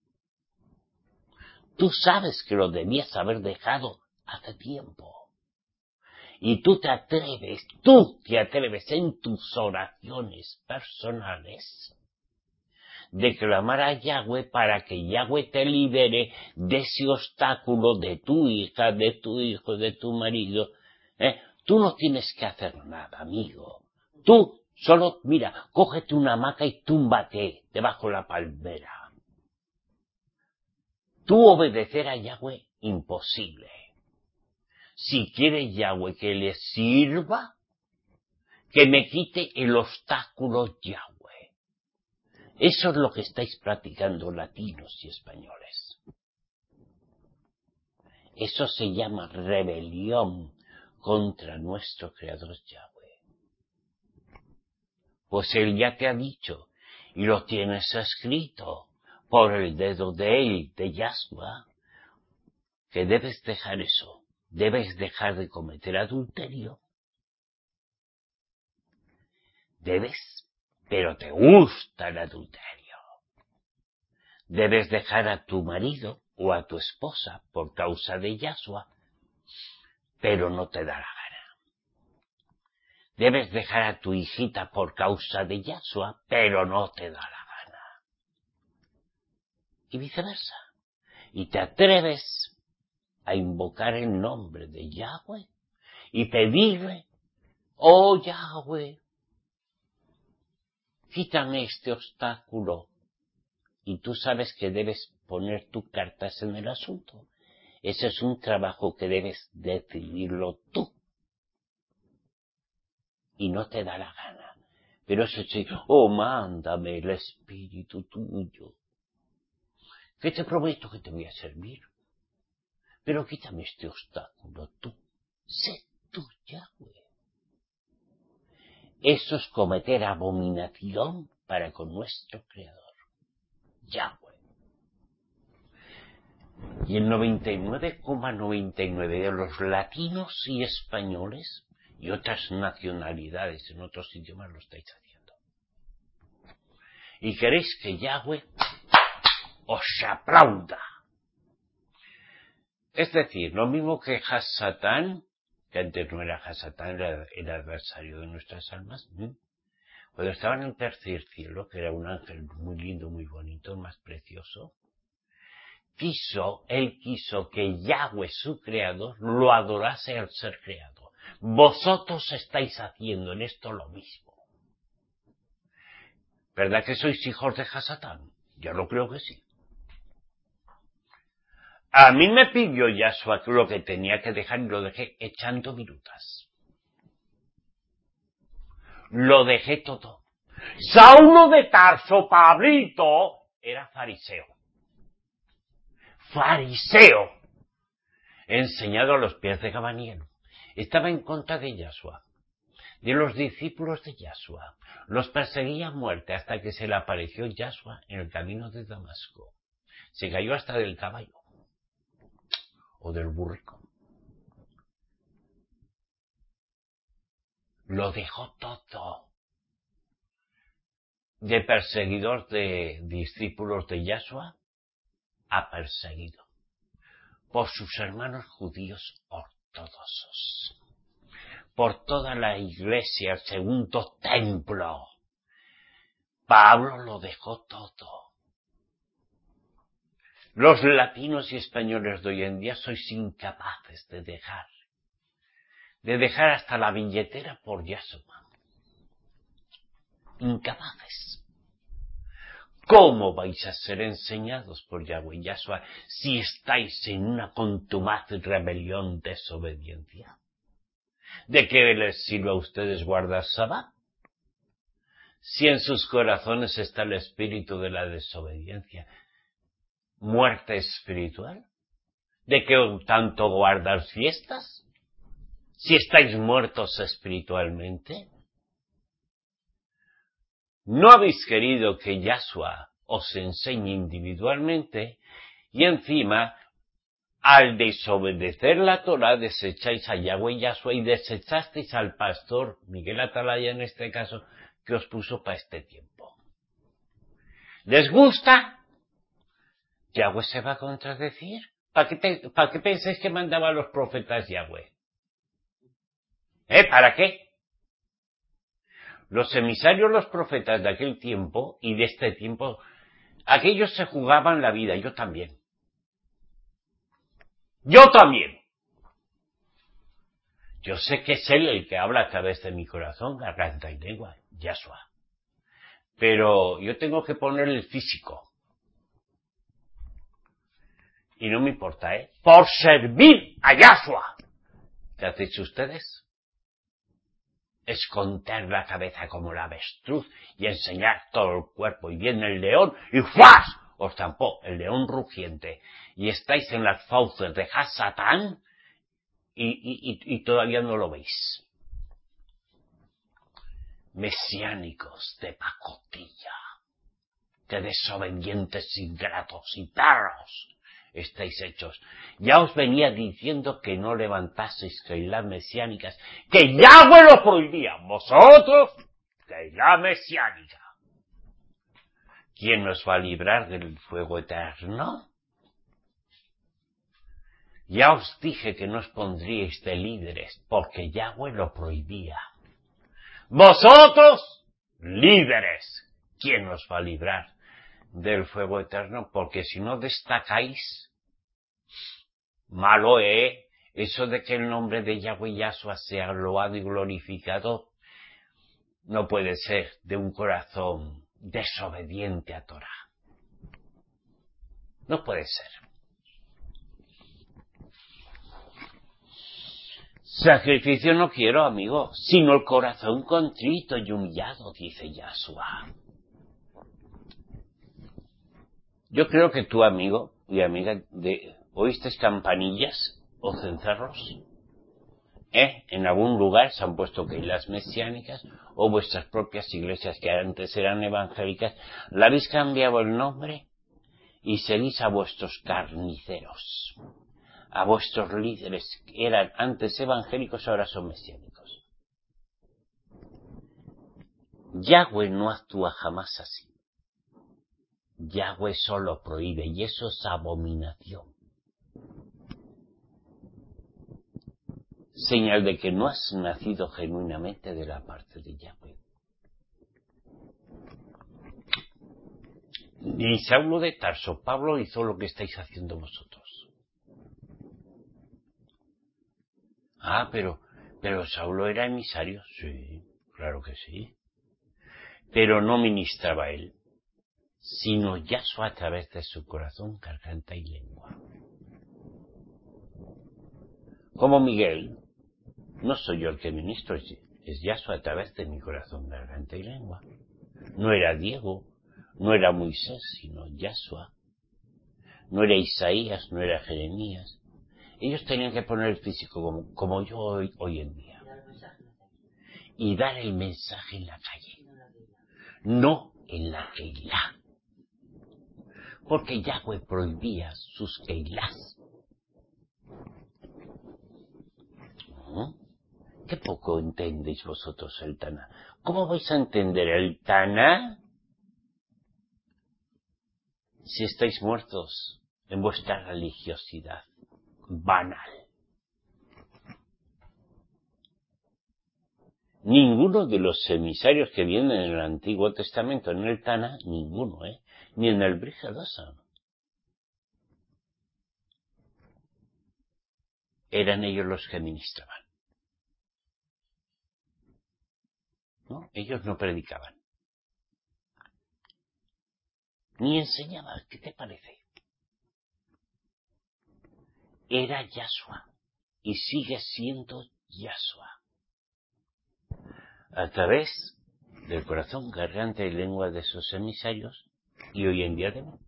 Tú sabes que lo debías haber dejado hace tiempo. Y tú te atreves en tus oraciones personales de clamar a Yahweh para que Yahweh te libere de ese obstáculo de tu hija, de tu hijo, de tu marido. Tú no tienes que hacer nada, amigo. Tú solo, mira, cógete una hamaca y túmbate debajo de la palmera. Tú obedecer a Yahweh, imposible. Si quiere Yahweh que le sirva, que me quite el obstáculo Yahweh. Eso es lo que estáis practicando latinos y españoles. Eso se llama rebelión contra nuestro Creador Yahweh. Pues Él ya te ha dicho, y lo tienes escrito por el dedo de Él, de Yahshua, que debes dejar eso. Debes dejar de cometer adulterio. Debes, pero te gusta el adulterio. Debes dejar a tu marido o a tu esposa por causa de Yahshua, pero no te da la gana. Debes dejar a tu hijita por causa de Yahshua, pero no te da la gana. Y viceversa. Y te atreves a invocar el nombre de Yahweh y pedirle: oh Yahweh, quítame este obstáculo. Y tú sabes que debes poner tus cartas en el asunto. Ese es un trabajo que debes decidirlo tú. Y no te da la gana. Pero eso sí, oh, mándame el espíritu tuyo, que te prometo que te voy a servir. Pero quítame este obstáculo tú. Sé tú, Yahweh. Eso es cometer abominación para con nuestro Creador, Yahweh. Y el 99,99 de los latinos y españoles y otras nacionalidades en otros idiomas lo estáis haciendo. Y queréis que Yahweh os aplauda. Es decir, lo mismo que Hasatán, que antes no era Hasatán, era el adversario de nuestras almas, cuando estaba en el tercer cielo, que era un ángel muy lindo, muy bonito, más precioso, él quiso que Yahweh, su creador, lo adorase al ser creado. Vosotros estáis haciendo en esto lo mismo. ¿Verdad que sois hijos de Hasatán? Yo lo creo que sí. A mí me pidió Yahshua lo que tenía que dejar y lo dejé echando virutas. Lo dejé todo. Saulo de Tarso, Pablito, era fariseo. Fariseo. Enseñado a los pies de Gamaliel. Estaba en contra de Yahshua, de los discípulos de Yahshua. Los perseguía a muerte hasta que se le apareció Yahshua en el camino de Damasco. Se cayó hasta del caballo. O del burrico. Lo dejó todo. De perseguidor de discípulos de Yahshua a perseguido por sus hermanos judíos ortodoxos, por toda la iglesia, el segundo templo. Pablo lo dejó todo. Los latinos y españoles de hoy en día sois incapaces de dejar hasta la billetera por Yahshua. Incapaces. ¿Cómo vais a ser enseñados por Yahweh y Yahshua si estáis en una contumaz rebelión, desobediencia? ¿De qué les sirve a ustedes guardar Sabbat? Si en sus corazones está el espíritu de la desobediencia, muerte espiritual. ¿De qué tanto guardar fiestas? Si estáis muertos espiritualmente. No habéis querido que Yahshua os enseñe individualmente y encima, al desobedecer la Torah, desecháis a Yahweh y Yahshua y desechasteis al pastor Miguel Atalaya, en este caso, que os puso para este tiempo. ¿Les gusta? ¿Yahweh se va a contradecir? ¿Para qué pensáis que mandaba a los profetas Yahweh? ¿Para qué? Los emisarios, los profetas de aquel tiempo y de este tiempo, aquellos se jugaban la vida, yo también. Yo también. Yo sé que es Él el que habla a través de mi corazón, garganta y lengua, Yahshua. Pero yo tengo que poner el físico. Y no me importa, por servir a Yahshua. ¿Qué hacéis ustedes? Esconder la cabeza como la avestruz y enseñar todo el cuerpo. Y viene el león y ¡fuas! Os zampó el león rugiente. Y estáis en las fauces de Hasatán y todavía no lo veis. Mesiánicos de pacotilla, de desobedientes, ingratos y perros estáis hechos. Ya os venía diciendo que no levantaseis Keilah mesiánicas, que Yahweh lo prohibía. Vosotros, Keilah mesiánica. ¿quién nos va a librar del fuego eterno? Ya os dije que no os pondríais de líderes, porque Yahweh lo prohibía. ¡Vosotros, líderes! ¿Quién os va a librar del fuego eterno? Porque si no destacáis, malo eso de que el nombre de Yahweh Yahshua sea loado y glorificado, no puede ser de un corazón desobediente a Torah. No puede ser. Sacrificio no quiero, amigo, sino el corazón contrito y humillado, dice Yahshua. Yo creo que tú, amigo y amiga, ¿oíste campanillas o cencerros? En algún lugar se han puesto keilas mesiánicas o vuestras propias iglesias que antes eran evangélicas, le habéis cambiado el nombre y seguís a vuestros carniceros, a vuestros líderes que eran antes evangélicos, ahora son mesiánicos. Yahweh no actúa jamás así. Yahweh solo prohíbe, y eso es abominación. Señal de que no has nacido genuinamente de la parte de Yahweh. Ni Saulo de Tarso, Pablo hizo lo que estáis haciendo vosotros. Pero Saulo era emisario, sí, claro que sí. Pero no ministraba él, sino Yahshua a través de su corazón, garganta y lengua. Como Miguel, no soy yo el que ministro, es Yahshua a través de mi corazón, garganta y lengua. No era Diego, no era Moisés, sino Yahshua. No era Isaías, no era Jeremías. Ellos tenían que poner el físico como yo hoy en día. Y dar el mensaje en la calle. No en la Keilah. Porque Yahweh prohibía sus Keilás. ¿No? Qué poco entendéis vosotros el Taná. ¿Cómo vais a entender el Taná si estáis muertos en vuestra religiosidad banal? Ninguno de los emisarios que vienen en el Antiguo Testamento, en el Taná, ninguno, ni en el Brit Hadashah. Eran ellos los que ministraban. ¿No? Ellos no predicaban. Ni enseñaban. ¿Qué te parece? Era Yahshua. Y sigue siendo Yahshua. A través del corazón, garganta y lengua de sus emisarios, y hoy en día de mí.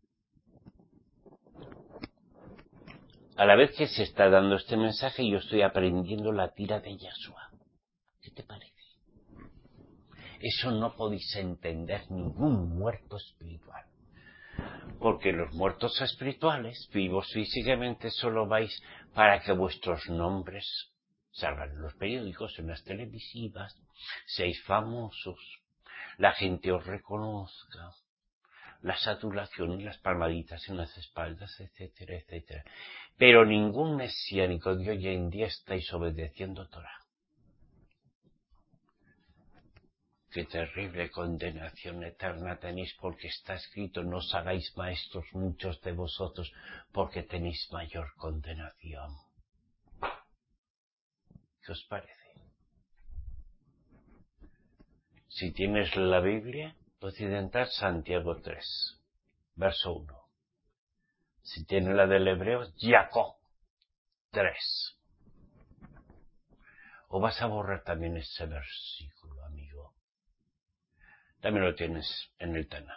A la vez que se está dando este mensaje, yo estoy aprendiendo la tira de Yahshua. ¿Qué te parece? Eso no podéis entender ningún muerto espiritual. Porque los muertos espirituales, vivos físicamente, solo vais para que vuestros nombres salgan en los periódicos, en las televisivas, seáis famosos, la gente os reconozca, las adulaciones, las palmaditas en las espaldas, etcétera, etcétera. Pero ningún mesiánico de hoy en día estáis obedeciendo Torah. Qué terrible condenación eterna tenéis, porque está escrito: no os hagáis maestros muchos de vosotros, porque tenéis mayor condenación. ¿Qué os parece? Si tienes la Biblia, puedes intentar Santiago 3, verso 1. Si tienes la del hebreo, Jacob 3. O vas a borrar también ese versículo, amigo. También lo tienes en el Taná,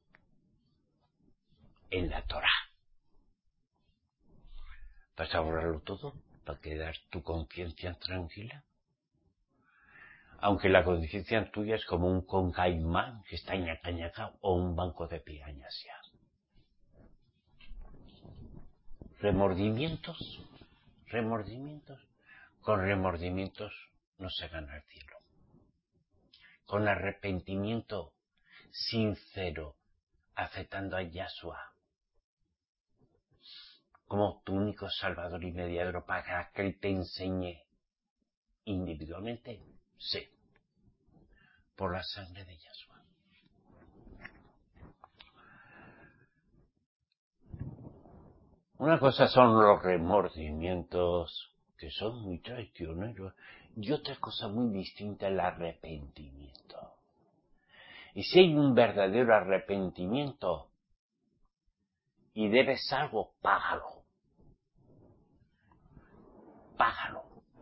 en la Torah. ¿Vas a borrarlo todo para quedar tu conciencia tranquila? Aunque la conciencia tuya es como un concaimán que está ñaca o un banco de pirañas ya. Remordimientos. Con remordimientos no se gana el cielo. Con arrepentimiento sincero, aceptando a Yahshua como tu único salvador y mediador para que Él te enseñe individualmente? Sí, por la sangre de Yahshua. Una cosa son los remordimientos, que son muy traicioneros, y otra cosa muy distinta el arrepentimiento. Y si hay un verdadero arrepentimiento y debes algo, págalo. Págalo.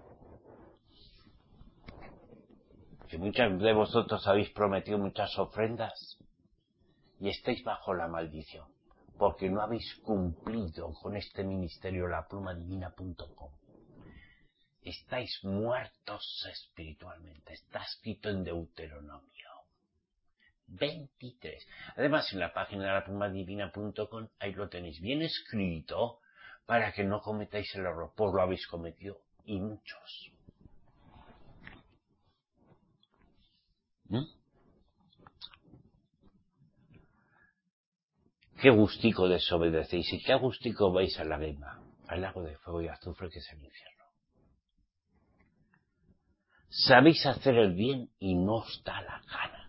Que muchos de vosotros habéis prometido muchas ofrendas y estáis bajo la maldición, porque no habéis cumplido con este ministerio laplumadivina.com. Estáis muertos espiritualmente. Está escrito en Deuteronomio 23. Además, en la página de laplumadivina.com, ahí lo tenéis bien escrito para que no cometáis el error, pues lo habéis cometido y muchos. Qué gustico desobedecéis y qué gustico vais a la gema, al lago de fuego y azufre que es el infierno. Sabéis hacer el bien y no os da la gana.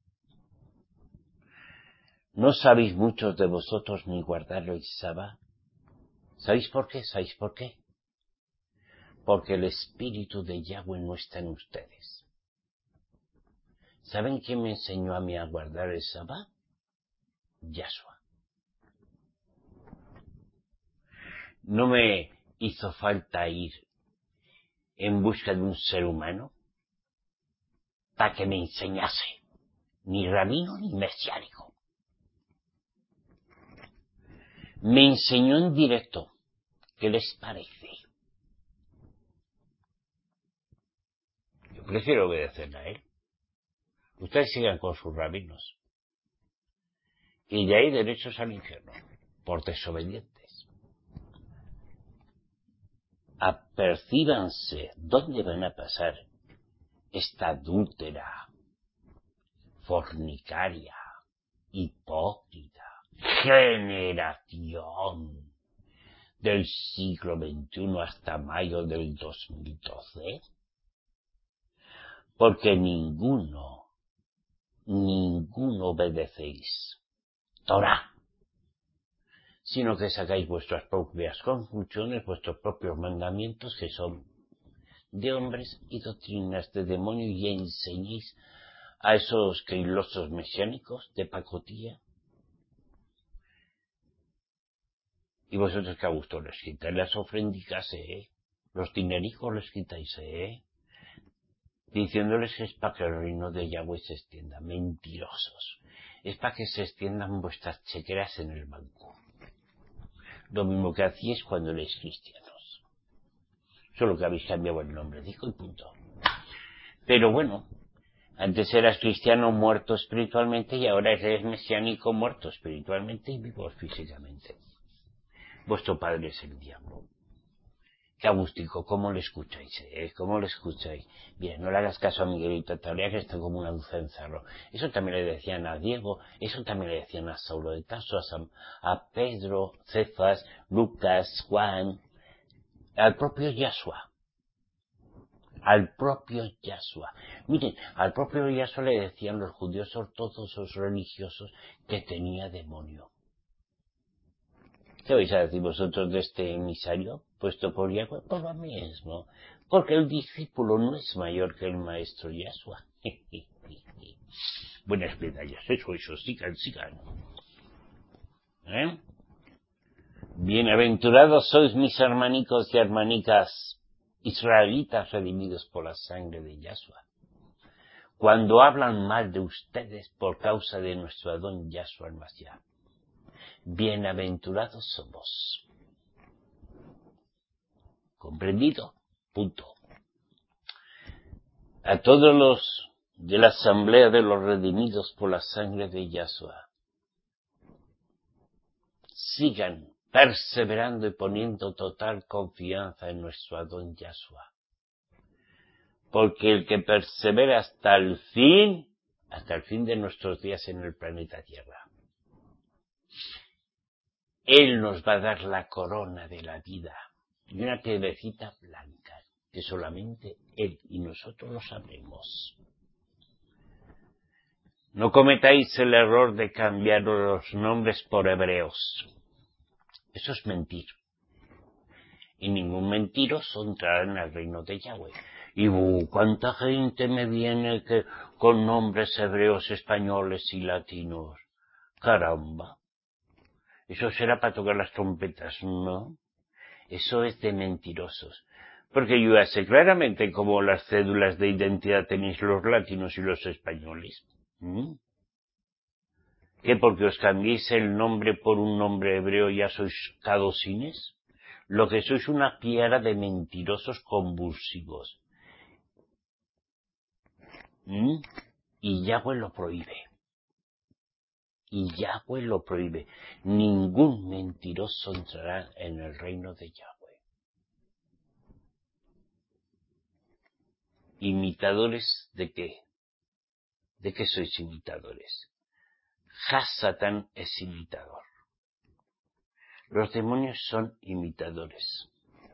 No sabéis muchos de vosotros ni guardar el sábado. ¿Sabéis por qué? ¿Sabéis por qué? Porque el Espíritu de Yahweh no está en ustedes. ¿Saben quién me enseñó a mí a guardar el sábado? Yahshua. No me hizo falta ir en busca de un ser humano para que me enseñase, ni rabino ni mesiánico. Me enseñó en directo. ¿Qué les parece? Yo prefiero obedecerle a él. Ustedes sigan con sus rabinos. Y de ahí derechos al infierno, por desobedientes. Apercíbanse dónde van a pasar esta adúltera, fornicaria, hipócrita, generación del siglo XXI hasta mayo del 2012, porque ninguno obedecéis Torah, sino que sacáis vuestras propias conclusiones, vuestros propios mandamientos, que son de hombres y doctrinas de demonio, y enseñéis a esos queilosos mesiánicos de pacotilla. Y vosotros que a gusto les quitáis las ofrendicas, los dinericos les quitáis, diciéndoles que es para que el reino de Yahweh se extienda. Mentirosos. Es para que se extiendan vuestras chequeras en el banco. Lo mismo que hacíais cuando erais cristianos. Solo que habéis cambiado el nombre, dijo y punto. Pero bueno, antes eras cristiano muerto espiritualmente y ahora eres mesiánico muerto espiritualmente y vivo físicamente. Vuestro padre es el diablo. Qué agustico, ¿cómo le escucháis? ¿Cómo le escucháis? Bien, no le hagas caso a Miguelito, todavía que está como una luz en cerro. Eso también le decían a Diego, eso también le decían a Saulo de Tarso, a Pedro, Cefas, Lucas, Juan, al propio Yahshua. Al propio Yahshua. Miren, al propio Yahshua le decían los judíos ortodoxos religiosos que tenía demonio. ¿Qué vais a decir vosotros de este emisario puesto por Yahweh? Por lo mismo. Porque el discípulo no es mayor que el maestro Yahshua. Buenas medallas, eso, sigan. Bienaventurados sois mis hermanicos y hermanicas israelitas redimidos por la sangre de Yahshua, cuando hablan mal de ustedes por causa de nuestro Adón Yahshua el Mashiach. Bienaventurados somos. ¿Comprendido? Punto. A todos los de la asamblea de los redimidos por la sangre de Yahshua, sigan perseverando y poniendo total confianza en nuestro Adón Yahshua. Porque el que persevera hasta el fin de nuestros días en el planeta Tierra, Él nos va a dar la corona de la vida y una piedrecita blanca, que solamente Él y nosotros lo sabremos. No cometáis el error de cambiar los nombres por hebreos. Eso es mentir. Y ningún mentiroso entrará en el reino de Yahweh. Y cuánta gente me viene con nombres hebreos, españoles y latinos. Caramba. Eso será para tocar las trompetas, ¿no? Eso es de mentirosos. Porque yo ya sé claramente cómo las cédulas de identidad tenéis los latinos y los españoles. ¿Qué? Porque os cambiéis el nombre por un nombre hebreo ya sois cadosines. Lo que sois una piara de mentirosos convulsivos. Y Yahweh lo prohíbe. Y Yahweh lo prohíbe. Ningún mentiroso entrará en el reino de Yahweh. ¿Imitadores de qué? ¿De qué sois imitadores? Hasatán es imitador. Los demonios son imitadores.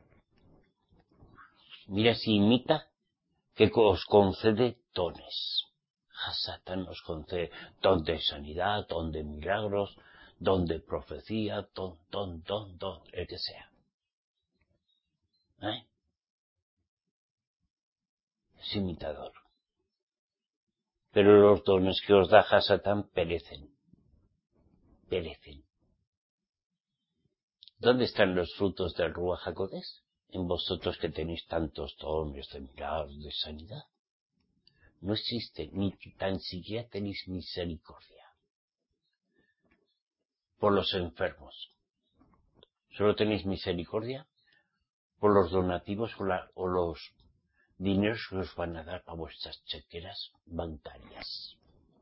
Mira si imita, que os concede dones. Hasatán os concede don de sanidad, don de milagros, don de profecía, don, el que sea. Es imitador. Pero los dones que os da Hasatán perecen. ¿Dónde están los frutos del Ruach HaKodesh? En vosotros que tenéis tantos dones de milagros, de sanidad. No existe, ni tan siquiera tenéis misericordia por los enfermos. Solo tenéis misericordia por los donativos o los dineros que os van a dar para vuestras chequeras bancarias.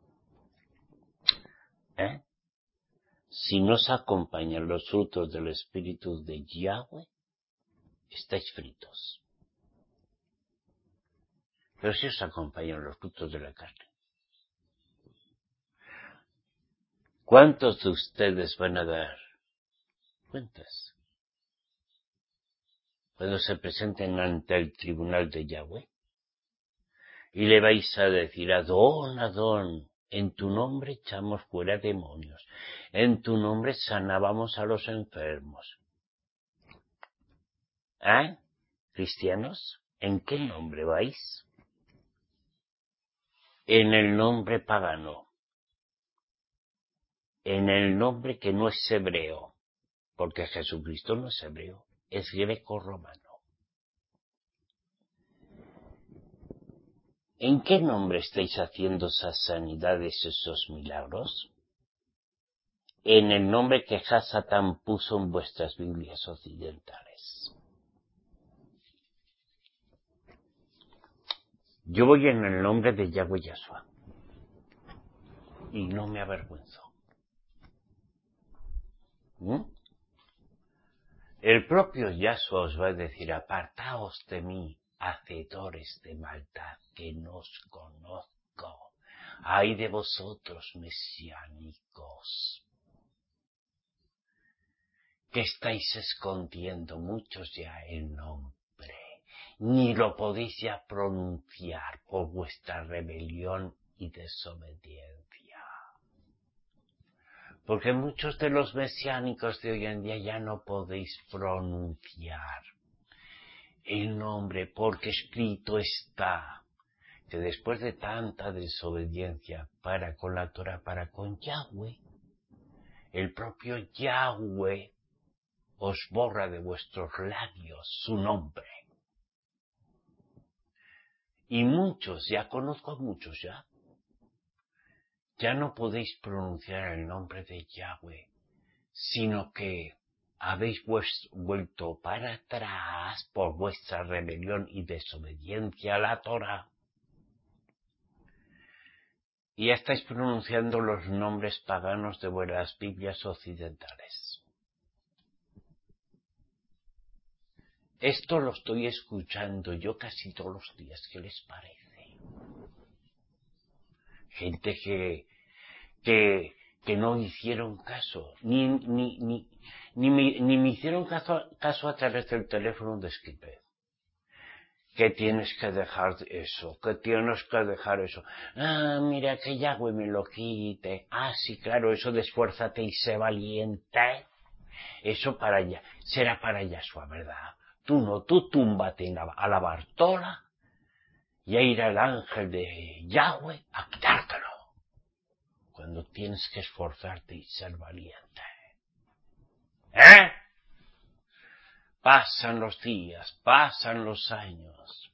Si no os acompañan los frutos del Espíritu de Yahweh, estáis fritos. Pero si os acompañan los frutos de la carne, ¿cuántos de ustedes van a dar cuentas cuando se presenten ante el tribunal de Yahweh? Y le vais a decir, Adón, Adón, en tu nombre echamos fuera demonios, en tu nombre sanábamos a los enfermos. ¿Cristianos? ¿En qué nombre vais? En el nombre pagano, en el nombre que no es hebreo, porque Jesucristo no es hebreo, es greco-romano. ¿En qué nombre estáis haciendo esas sanidades, esos milagros? En el nombre que Hasatán puso en vuestras Biblias occidentales. Yo voy en el nombre de Yahweh Yahshua y no me avergüenzo. El propio Yahshua os va a decir, apartaos de mí, hacedores de maldad, que no os conozco. Ay de vosotros, mesiánicos, que estáis escondiendo muchos ya el nombre, ni lo podéis ya pronunciar por vuestra rebelión y desobediencia. Porque muchos de los mesiánicos de hoy en día ya no podéis pronunciar el nombre, porque escrito está que después de tanta desobediencia para con la Torah, para con Yahweh, el propio Yahweh os borra de vuestros labios su nombre. Y muchos, ya conozco a muchos ya no podéis pronunciar el nombre de Yahweh, sino que habéis vuelto para atrás por vuestra rebelión y desobediencia a la Torah. Y ya estáis pronunciando los nombres paganos de vuestras Biblias occidentales. Esto lo estoy escuchando yo casi todos los días. ¿Qué les parece? Gente que que no hicieron caso, ni me hicieron caso a través del teléfono de Skype. Que tienes que dejar eso, que tienes que dejar eso. Ah, mira, que Yahweh me lo quite. Ah, sí, claro, eso de esfuérzate y sé valiente. Eso será para Yahshua, ¿verdad? Tú no, tú túmbate a la Bartola y a ir al ángel de Yahweh a quitártelo. Cuando tienes que esforzarte y ser valiente. ¿Eh? Pasan los días, pasan los años.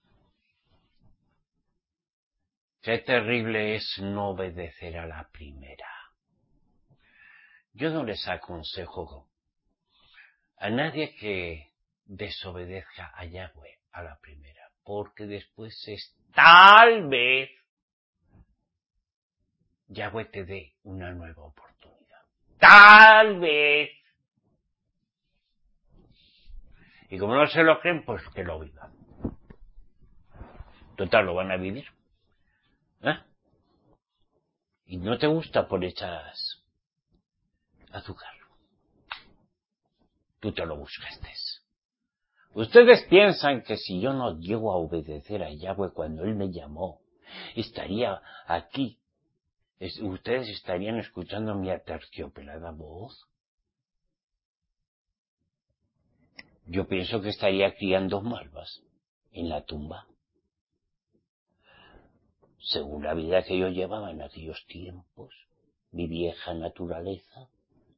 Qué terrible es no obedecer a la primera. Yo no les aconsejo a nadie que desobedezca a Yahweh a la primera, porque después tal vez Yahweh te dé una nueva oportunidad. Tal vez. Y como no se lo creen, pues que lo vivan. Total, lo van a vivir. ¿Eh? Y no te gusta, por echas azúcar. Tú te lo buscaste. Ustedes piensan que si yo no llego a obedecer a Yahweh cuando Él me llamó, estaría aquí. Ustedes estarían escuchando mi aterciopelada voz. Yo pienso que estaría criando malvas en la tumba. Según la vida que yo llevaba en aquellos tiempos, mi vieja naturaleza.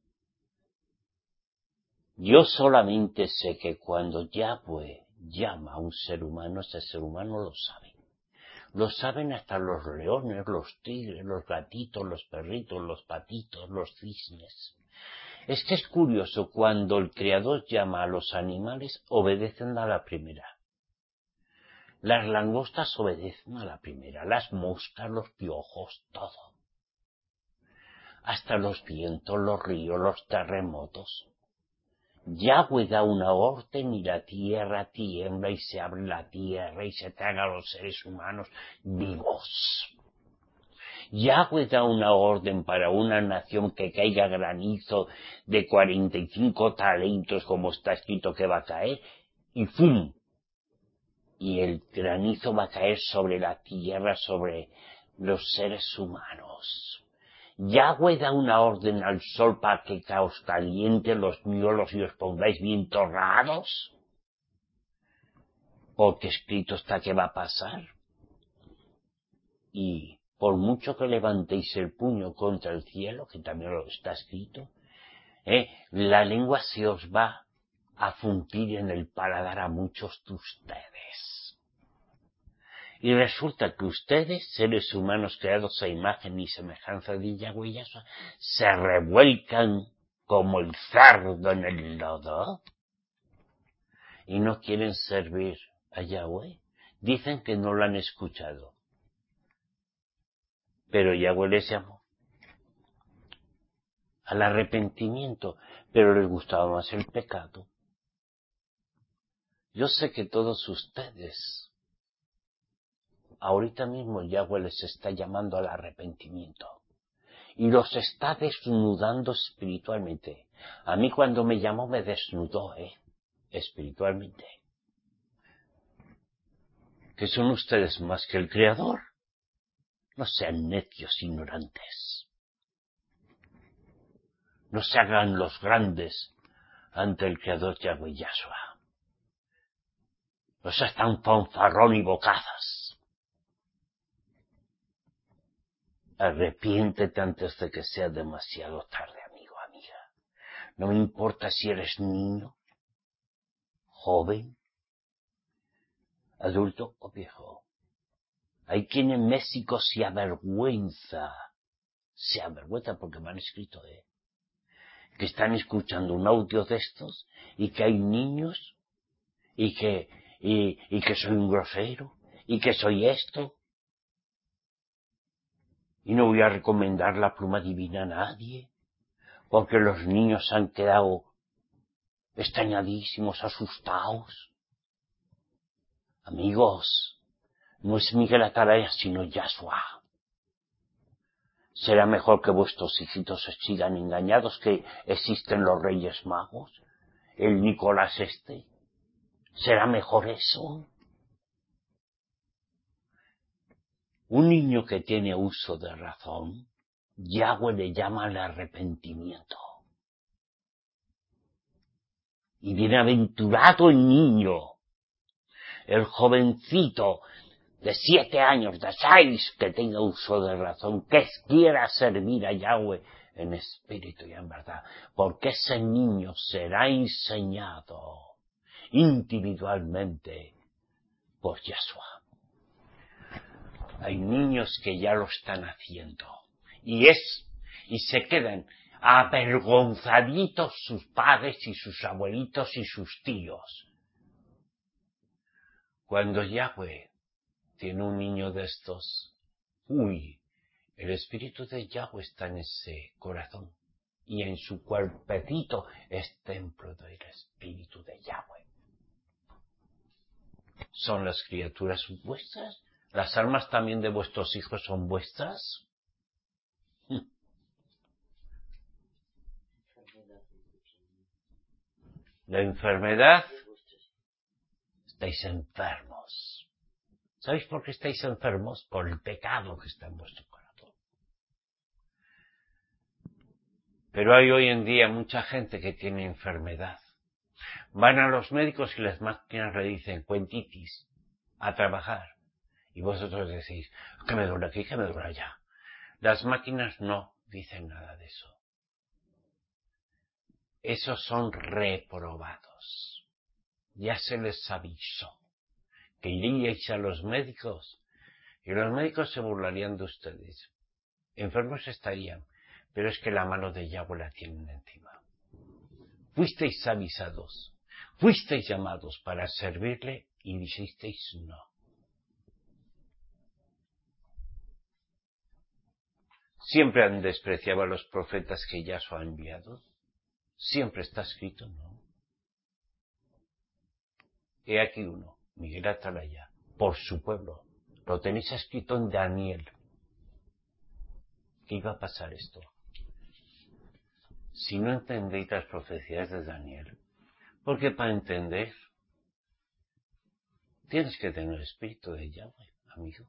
Yo solamente sé que cuando Yahweh llama a un ser humano, ese ser humano lo sabe. Lo saben hasta los leones, los tigres, los gatitos, los perritos, los patitos, los cisnes. Es que es curioso, cuando el Creador llama a los animales, obedecen a la primera. Las langostas obedecen a la primera, las moscas, los piojos, todo. Hasta los vientos, los ríos, los terremotos. Yahweh da una orden y la tierra tiembla y se abre la tierra y se traga a los seres humanos vivos. Yahweh da una orden para una nación que caiga granizo de 45 talentos, como está escrito que va a caer, y ¡fum! Y el granizo va a caer sobre la tierra, sobre los seres humanos. Yahweh da una orden al sol para que os caliente los miolos y os pongáis bien torrados, porque escrito está que va a pasar. Y por mucho que levantéis el puño contra el cielo, que también lo está escrito, la lengua se os va a fundir en el paladar a muchos de ustedes. Y resulta que ustedes, seres humanos creados a imagen y semejanza de Yahweh Yahshua, se revuelcan como el cerdo en el lodo y no quieren servir a Yahweh. Dicen que no lo han escuchado. Pero Yahweh les llamó al arrepentimiento, pero les gustaba más el pecado. Yo sé que todos ustedes, ahorita mismo Yahweh les está llamando al arrepentimiento y los está desnudando espiritualmente. A mí cuando me llamó me desnudó, espiritualmente. ¿Que son ustedes más que el Creador? No sean necios ignorantes. No se hagan los grandes ante el Creador Yahweh Yahshua. No sean tan fanfarrón y bocazas. Arrepiéntete antes de que sea demasiado tarde, amigo, amiga. No me importa si eres niño, joven, adulto o viejo. Hay quien en México se avergüenza porque me han escrito, que están escuchando un audio de estos y que hay niños y que soy un grosero y que soy esto. Y no voy a recomendar la pluma divina a nadie, porque los niños han quedado extrañadísimos, asustados. Amigos, no es Miguel Atalaya, sino Yahshua. ¿Será mejor que vuestros hijitos se sigan engañados, que existen los Reyes Magos? ¿El Nicolás este? ¿Será mejor eso? Un niño que tiene uso de razón, Yahweh le llama al arrepentimiento. Y bienaventurado el niño, el jovencito de 7 años, de 6, que tenga uso de razón, que quiera servir a Yahweh en espíritu y en verdad, porque ese niño será enseñado individualmente por Yahshua. Hay niños que ya lo están haciendo, y se quedan avergonzaditos sus padres y sus abuelitos y sus tíos. Cuando Yahweh tiene un niño de estos, el espíritu de Yahweh está en ese corazón, y en su cuerpecito es templo del espíritu de Yahweh. ¿Son las criaturas vuestras? ¿Las almas también de vuestros hijos son vuestras? La enfermedad, estáis enfermos. ¿Sabéis por qué estáis enfermos? Por el pecado que está en vuestro corazón. Pero hay hoy en día mucha gente que tiene enfermedad. Van a los médicos y las máquinas le dicen cuentitis, a trabajar. Y vosotros decís, que me duele aquí, que me duele allá. Las máquinas no dicen nada de eso. Esos son reprobados. Ya se les avisó que iríais a los médicos y los médicos se burlarían de ustedes. Enfermos estarían, pero es que la mano de Yahweh la tienen encima. Fuisteis avisados, fuisteis llamados para servirle y dijisteis no. Siempre han despreciado a los profetas que Yahshua ha enviado. Siempre está escrito, ¿no? He aquí uno, Miguel Atalaya, por su pueblo. Lo tenéis escrito en Daniel. ¿Qué iba a pasar esto? Si no entendéis las profecías de Daniel, porque para entender tienes que tener el espíritu de Yahweh, amigo.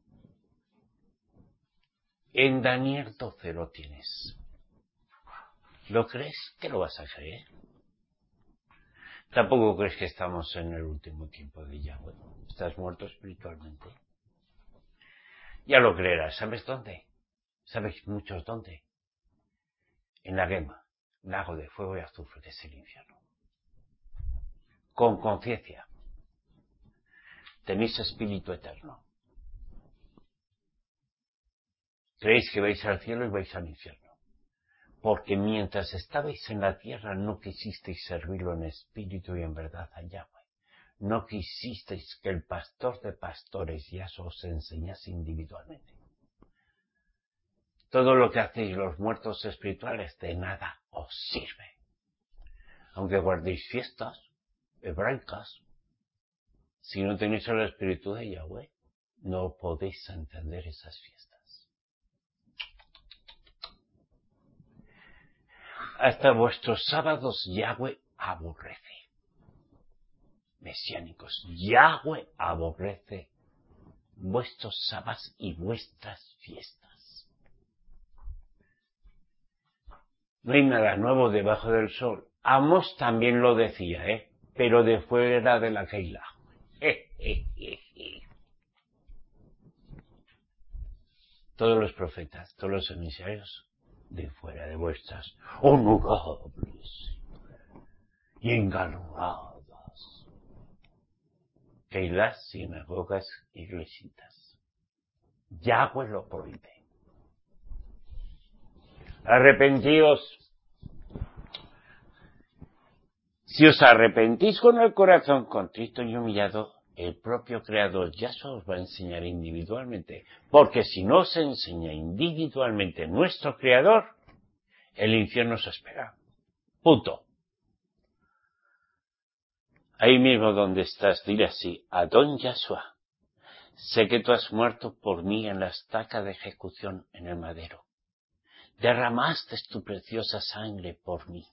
En Daniel 12 lo tienes. ¿Lo crees? ¿Qué lo vas a creer? Tampoco crees que estamos en el último tiempo de Yahweh. Estás muerto espiritualmente. Ya lo creerás. ¿Sabes dónde? ¿Sabes muchos dónde? En la Gema, lago de fuego y azufre, que es el infierno. Con conciencia. Tenéis espíritu eterno. Creéis que vais al cielo y vais al infierno. Porque mientras estabais en la tierra no quisisteis servirlo en espíritu y en verdad a Yahweh. No quisisteis que el pastor de pastores ya os enseñase individualmente. Todo lo que hacéis los muertos espirituales de nada os sirve. Aunque guardéis fiestas hebraicas, si no tenéis el espíritu de Yahweh, no podéis entender esas fiestas. Hasta vuestros sábados Yahweh aborrece. Mesiánicos, Yahweh aborrece vuestros sábados y vuestras fiestas. No hay nada nuevo debajo del sol. Amos también lo decía, pero de fuera de la Keilah. Todos los profetas, todos los emisarios, de fuera de vuestras honorables y engaladas Keilah, sinagogas, iglesitas. Yahweh lo prohíbe. Arrepentíos. Si os arrepentís con el corazón contrito y humillado, el propio Creador Yahshua os va a enseñar individualmente. Porque si no os enseña individualmente nuestro Creador, el infierno os espera. Punto. Ahí mismo donde estás, dile así: Adón Yahshua, sé que tú has muerto por mí en la estaca de ejecución en el madero. derramaste tu preciosa sangre por mí,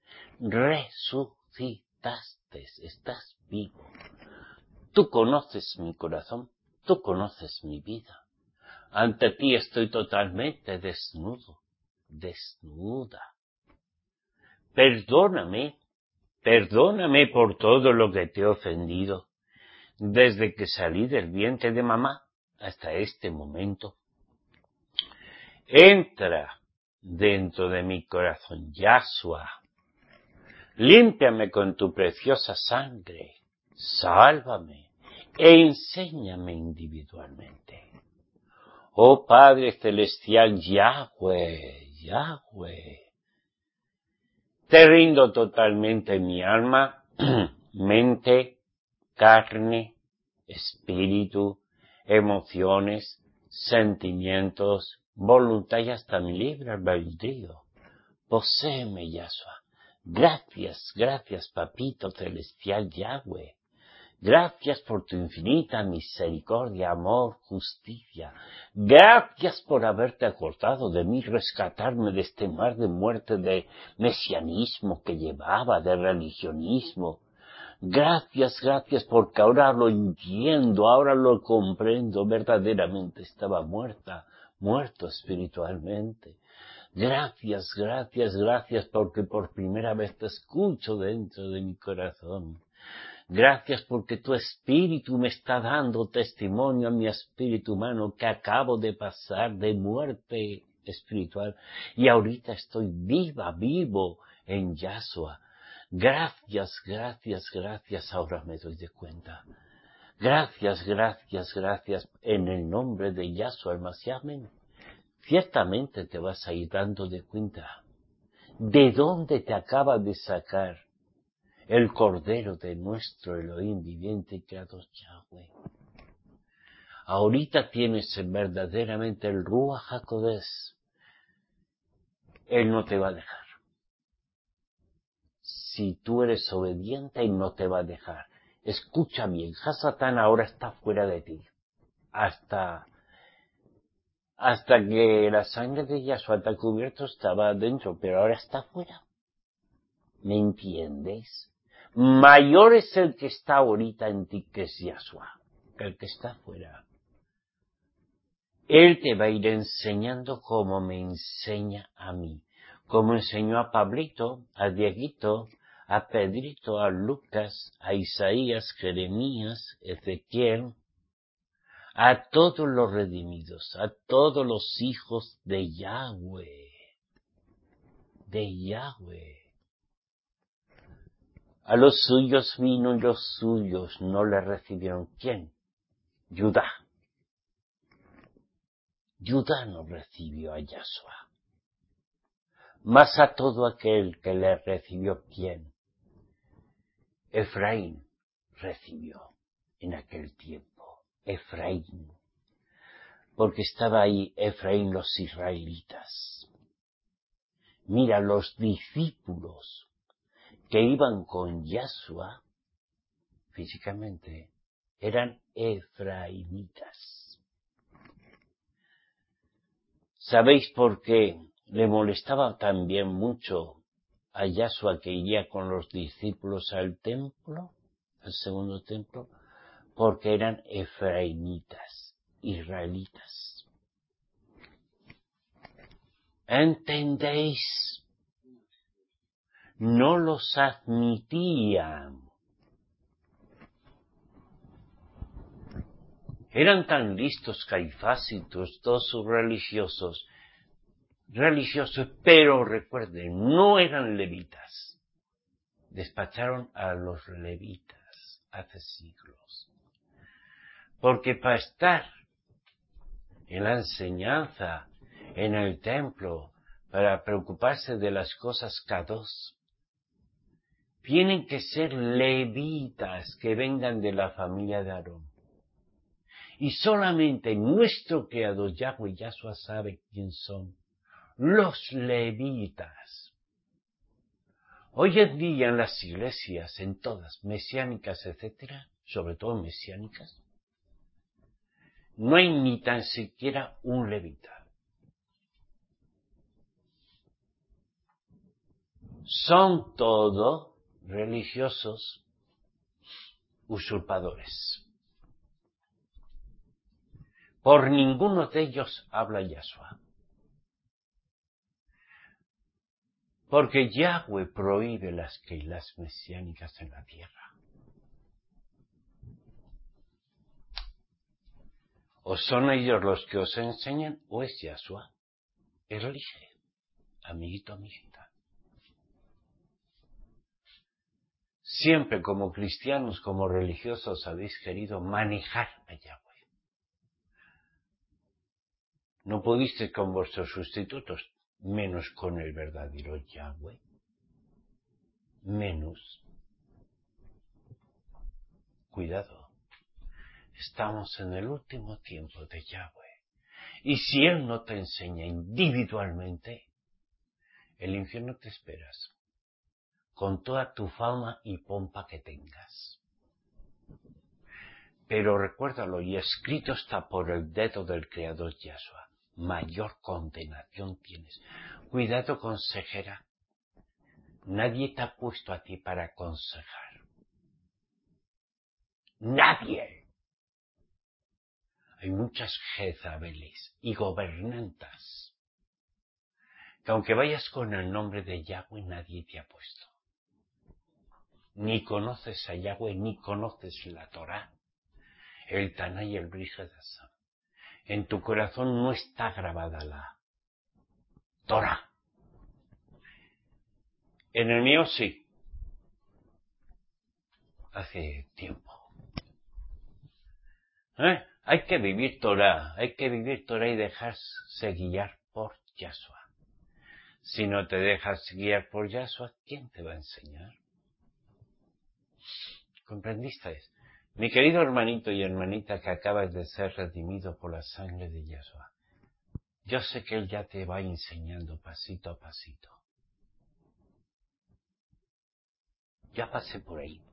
resucitaste, estás vivo. Tú conoces mi corazón, tú conoces mi vida. Ante ti estoy totalmente desnudo, desnuda. Perdóname por todo lo que te he ofendido, desde que salí del vientre de mamá hasta este momento. Entra dentro de mi corazón, Yahshua. Límpiame con tu preciosa sangre, sálvame e enséñame individualmente. Oh Padre Celestial, Yahweh, Yahweh, te rindo totalmente mi alma, mente, carne, espíritu, emociones, sentimientos, voluntad y hasta mi libre albedrío. Poséeme, Yahshua. Gracias, Papito Celestial Yahweh. Gracias por tu infinita misericordia, amor, justicia. Gracias por haberte acordado de mí, rescatarme de este mar de muerte, de mesianismo que llevaba, de religionismo. Gracias porque ahora lo entiendo, ahora lo comprendo, verdaderamente estaba muerto espiritualmente. Gracias porque por primera vez te escucho dentro de mi corazón. Gracias porque tu espíritu me está dando testimonio a mi espíritu humano que acabo de pasar de muerte espiritual y ahorita estoy vivo en Yahshua. Gracias, ahora me doy de cuenta. Gracias, en el nombre de Yahshua el Mashiach. Ciertamente te vas a ir dando de cuenta de dónde te acaba de sacar el Cordero de nuestro Elohim viviente y creador Yahweh. Ahorita tienes verdaderamente el Ruach HaKodesh. Él no te va a dejar. Si tú eres obediente, Él no te va a dejar. Escucha bien, Hasatán ahora está fuera de ti. Hasta que la sangre de Yahshua te ha cubierto estaba adentro, pero ahora está fuera. ¿Me entiendes? Mayor es el que está ahorita en ti que es Yahshua, que el que está fuera. Él te va a ir enseñando como me enseña a mí, como enseñó a Pablito, a Dieguito, a Pedrito, a Lucas, a Isaías, Jeremías, Ezequiel, a todos los redimidos, a todos los hijos de Yahweh, A los suyos vino y los suyos no le recibieron. ¿Quién? Judá. Judá no recibió a Yahshua. Mas a todo aquel que le recibió, ¿quién? Efraín recibió en aquel tiempo. Efraín. Porque estaba ahí Efraín, los israelitas. Mira, los discípulos que iban con Yahshua físicamente eran efraimitas. ¿Sabéis por qué le molestaba también mucho a Yahshua que iría con los discípulos al templo, al segundo templo? Porque eran efraimitas, israelitas. ¿Entendéis? No los admitían. Eran tan listos Caifás y todos sus religiosos, pero recuerden, no eran levitas. Despacharon a los levitas hace siglos. Porque para estar en la enseñanza, en el templo, para preocuparse de las cosas kadosh, tienen que ser levitas que vengan de la familia de Aarón. Y solamente nuestro Creador Yahweh Yahshua sabe quién son los levitas. Hoy en día en las iglesias, en todas, mesiánicas, etcétera, sobre todo mesiánicas, no hay ni tan siquiera un levita. son todo religiosos usurpadores. Por ninguno de ellos habla Yahshua. Porque Yahweh prohíbe las keilas mesiánicas en la tierra. O son ellos los que os enseñan, o es Yahshua. Elige, amiguito, amiguita. Siempre como cristianos, como religiosos, habéis querido manejar a Yahweh. No pudiste con vuestros sustitutos, menos con el verdadero Yahweh. Menos. Cuidado. Estamos en el último tiempo de Yahweh. Y si Él no te enseña individualmente, el infierno te esperas, con toda tu fama y pompa que tengas. Pero recuérdalo, y escrito está por el dedo del Creador Yahshua, mayor condenación tienes. Cuidado, consejera, nadie te ha puesto a ti para aconsejar. Nadie. Hay muchas Jezabeles y gobernantas que aunque vayas con el nombre de Yahweh, nadie te ha puesto. Ni conoces a Yahweh, ni conoces la Torá, el Taná y el Brit Hadashah. En tu corazón no está grabada la Torá. En el mío sí. Hace tiempo. Hay que vivir Torá y dejarse guiar por Yahshua. Si no te dejas guiar por Yahshua, ¿quién te va a enseñar? ¿Comprendiste? Mi querido hermanito y hermanita que acabas de ser redimido por la sangre de Yahshua, yo sé que Él ya te va enseñando pasito a pasito. Ya pasé por ahí.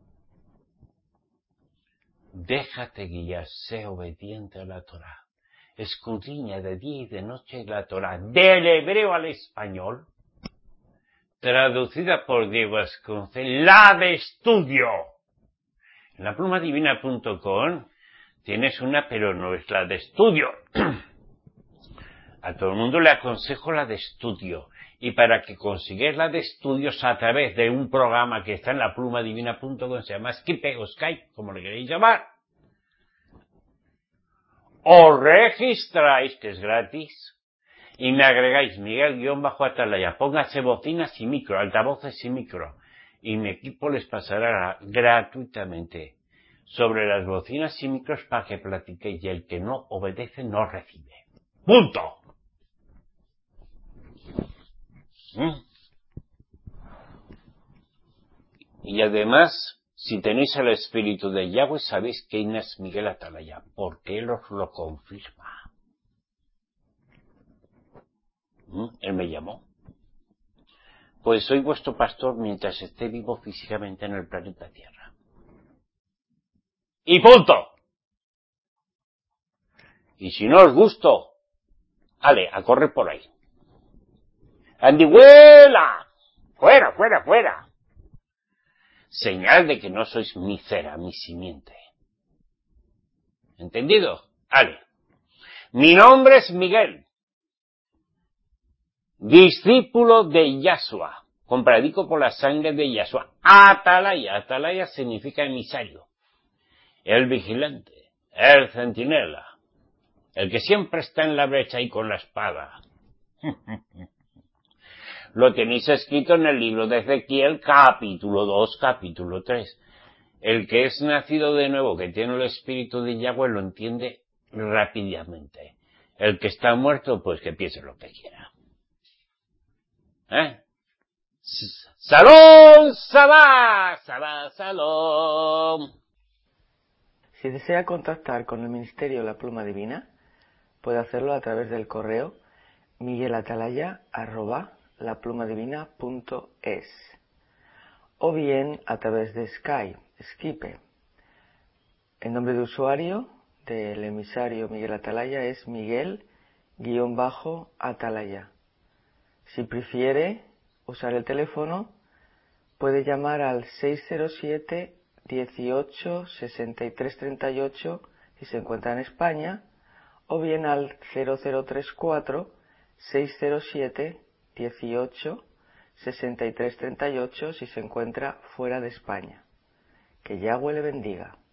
Déjate guiar, sé obediente a la Torá. Escudriña de día y de noche la Torá, del hebreo al español, traducida por Diego Ascunce, la de estudio. En la plumadivina.com tienes una, pero no es la de estudio. A todo el mundo le aconsejo la de estudio. Y para que consigas la de estudios a través de un programa que está en la plumadivina.com, se llama Skype o Skype, como le queréis llamar, os registráis, que es gratis, y me agregáis Miguel-Atalaya. Póngase bocinas y micro, altavoces y micro. Y mi equipo les pasará gratuitamente sobre las bocinas y micros para que platiquéis, y el que no obedece no recibe. ¡Punto! Y además, si tenéis el espíritu de Yahweh, sabéis quién es Miguel Atalaya, porque Él os lo confirma. Él me llamó. Pues soy vuestro pastor mientras esté vivo físicamente en el planeta Tierra. ¡Y punto! Y si no os gusto, ale, a correr por ahí. ¡Andihuela! ¡Fuera, fuera, fuera! Señal de que no sois mi cera, mi simiente. ¿Entendido? Ale. Mi nombre es Miguel, discípulo de Yahshua, compradico por la sangre de Yahshua. Atalaya, Atalaya significa emisario, el vigilante, el centinela, el que siempre está en la brecha y con la espada. Lo tenéis escrito en el libro de Ezequiel, capítulo 2, capítulo 3. El que es nacido de nuevo, que tiene el espíritu de Yahweh, lo entiende rápidamente. El que está muerto, pues que piense lo que quiera. ¡Salón, Sabá! ¡Sabá, salón! Si desea contactar con el Ministerio La Pluma Divina, puede hacerlo a través del correo miguelatalaya@laplumadivina.es o bien a través de Skype. El nombre de usuario del emisario Miguel Atalaya es Miguel-Atalaya. Si prefiere usar el teléfono, puede llamar al 607 18 63 38 si se encuentra en España, o bien al 0034 607 18 63 38 si se encuentra fuera de España. Que Yahweh le bendiga.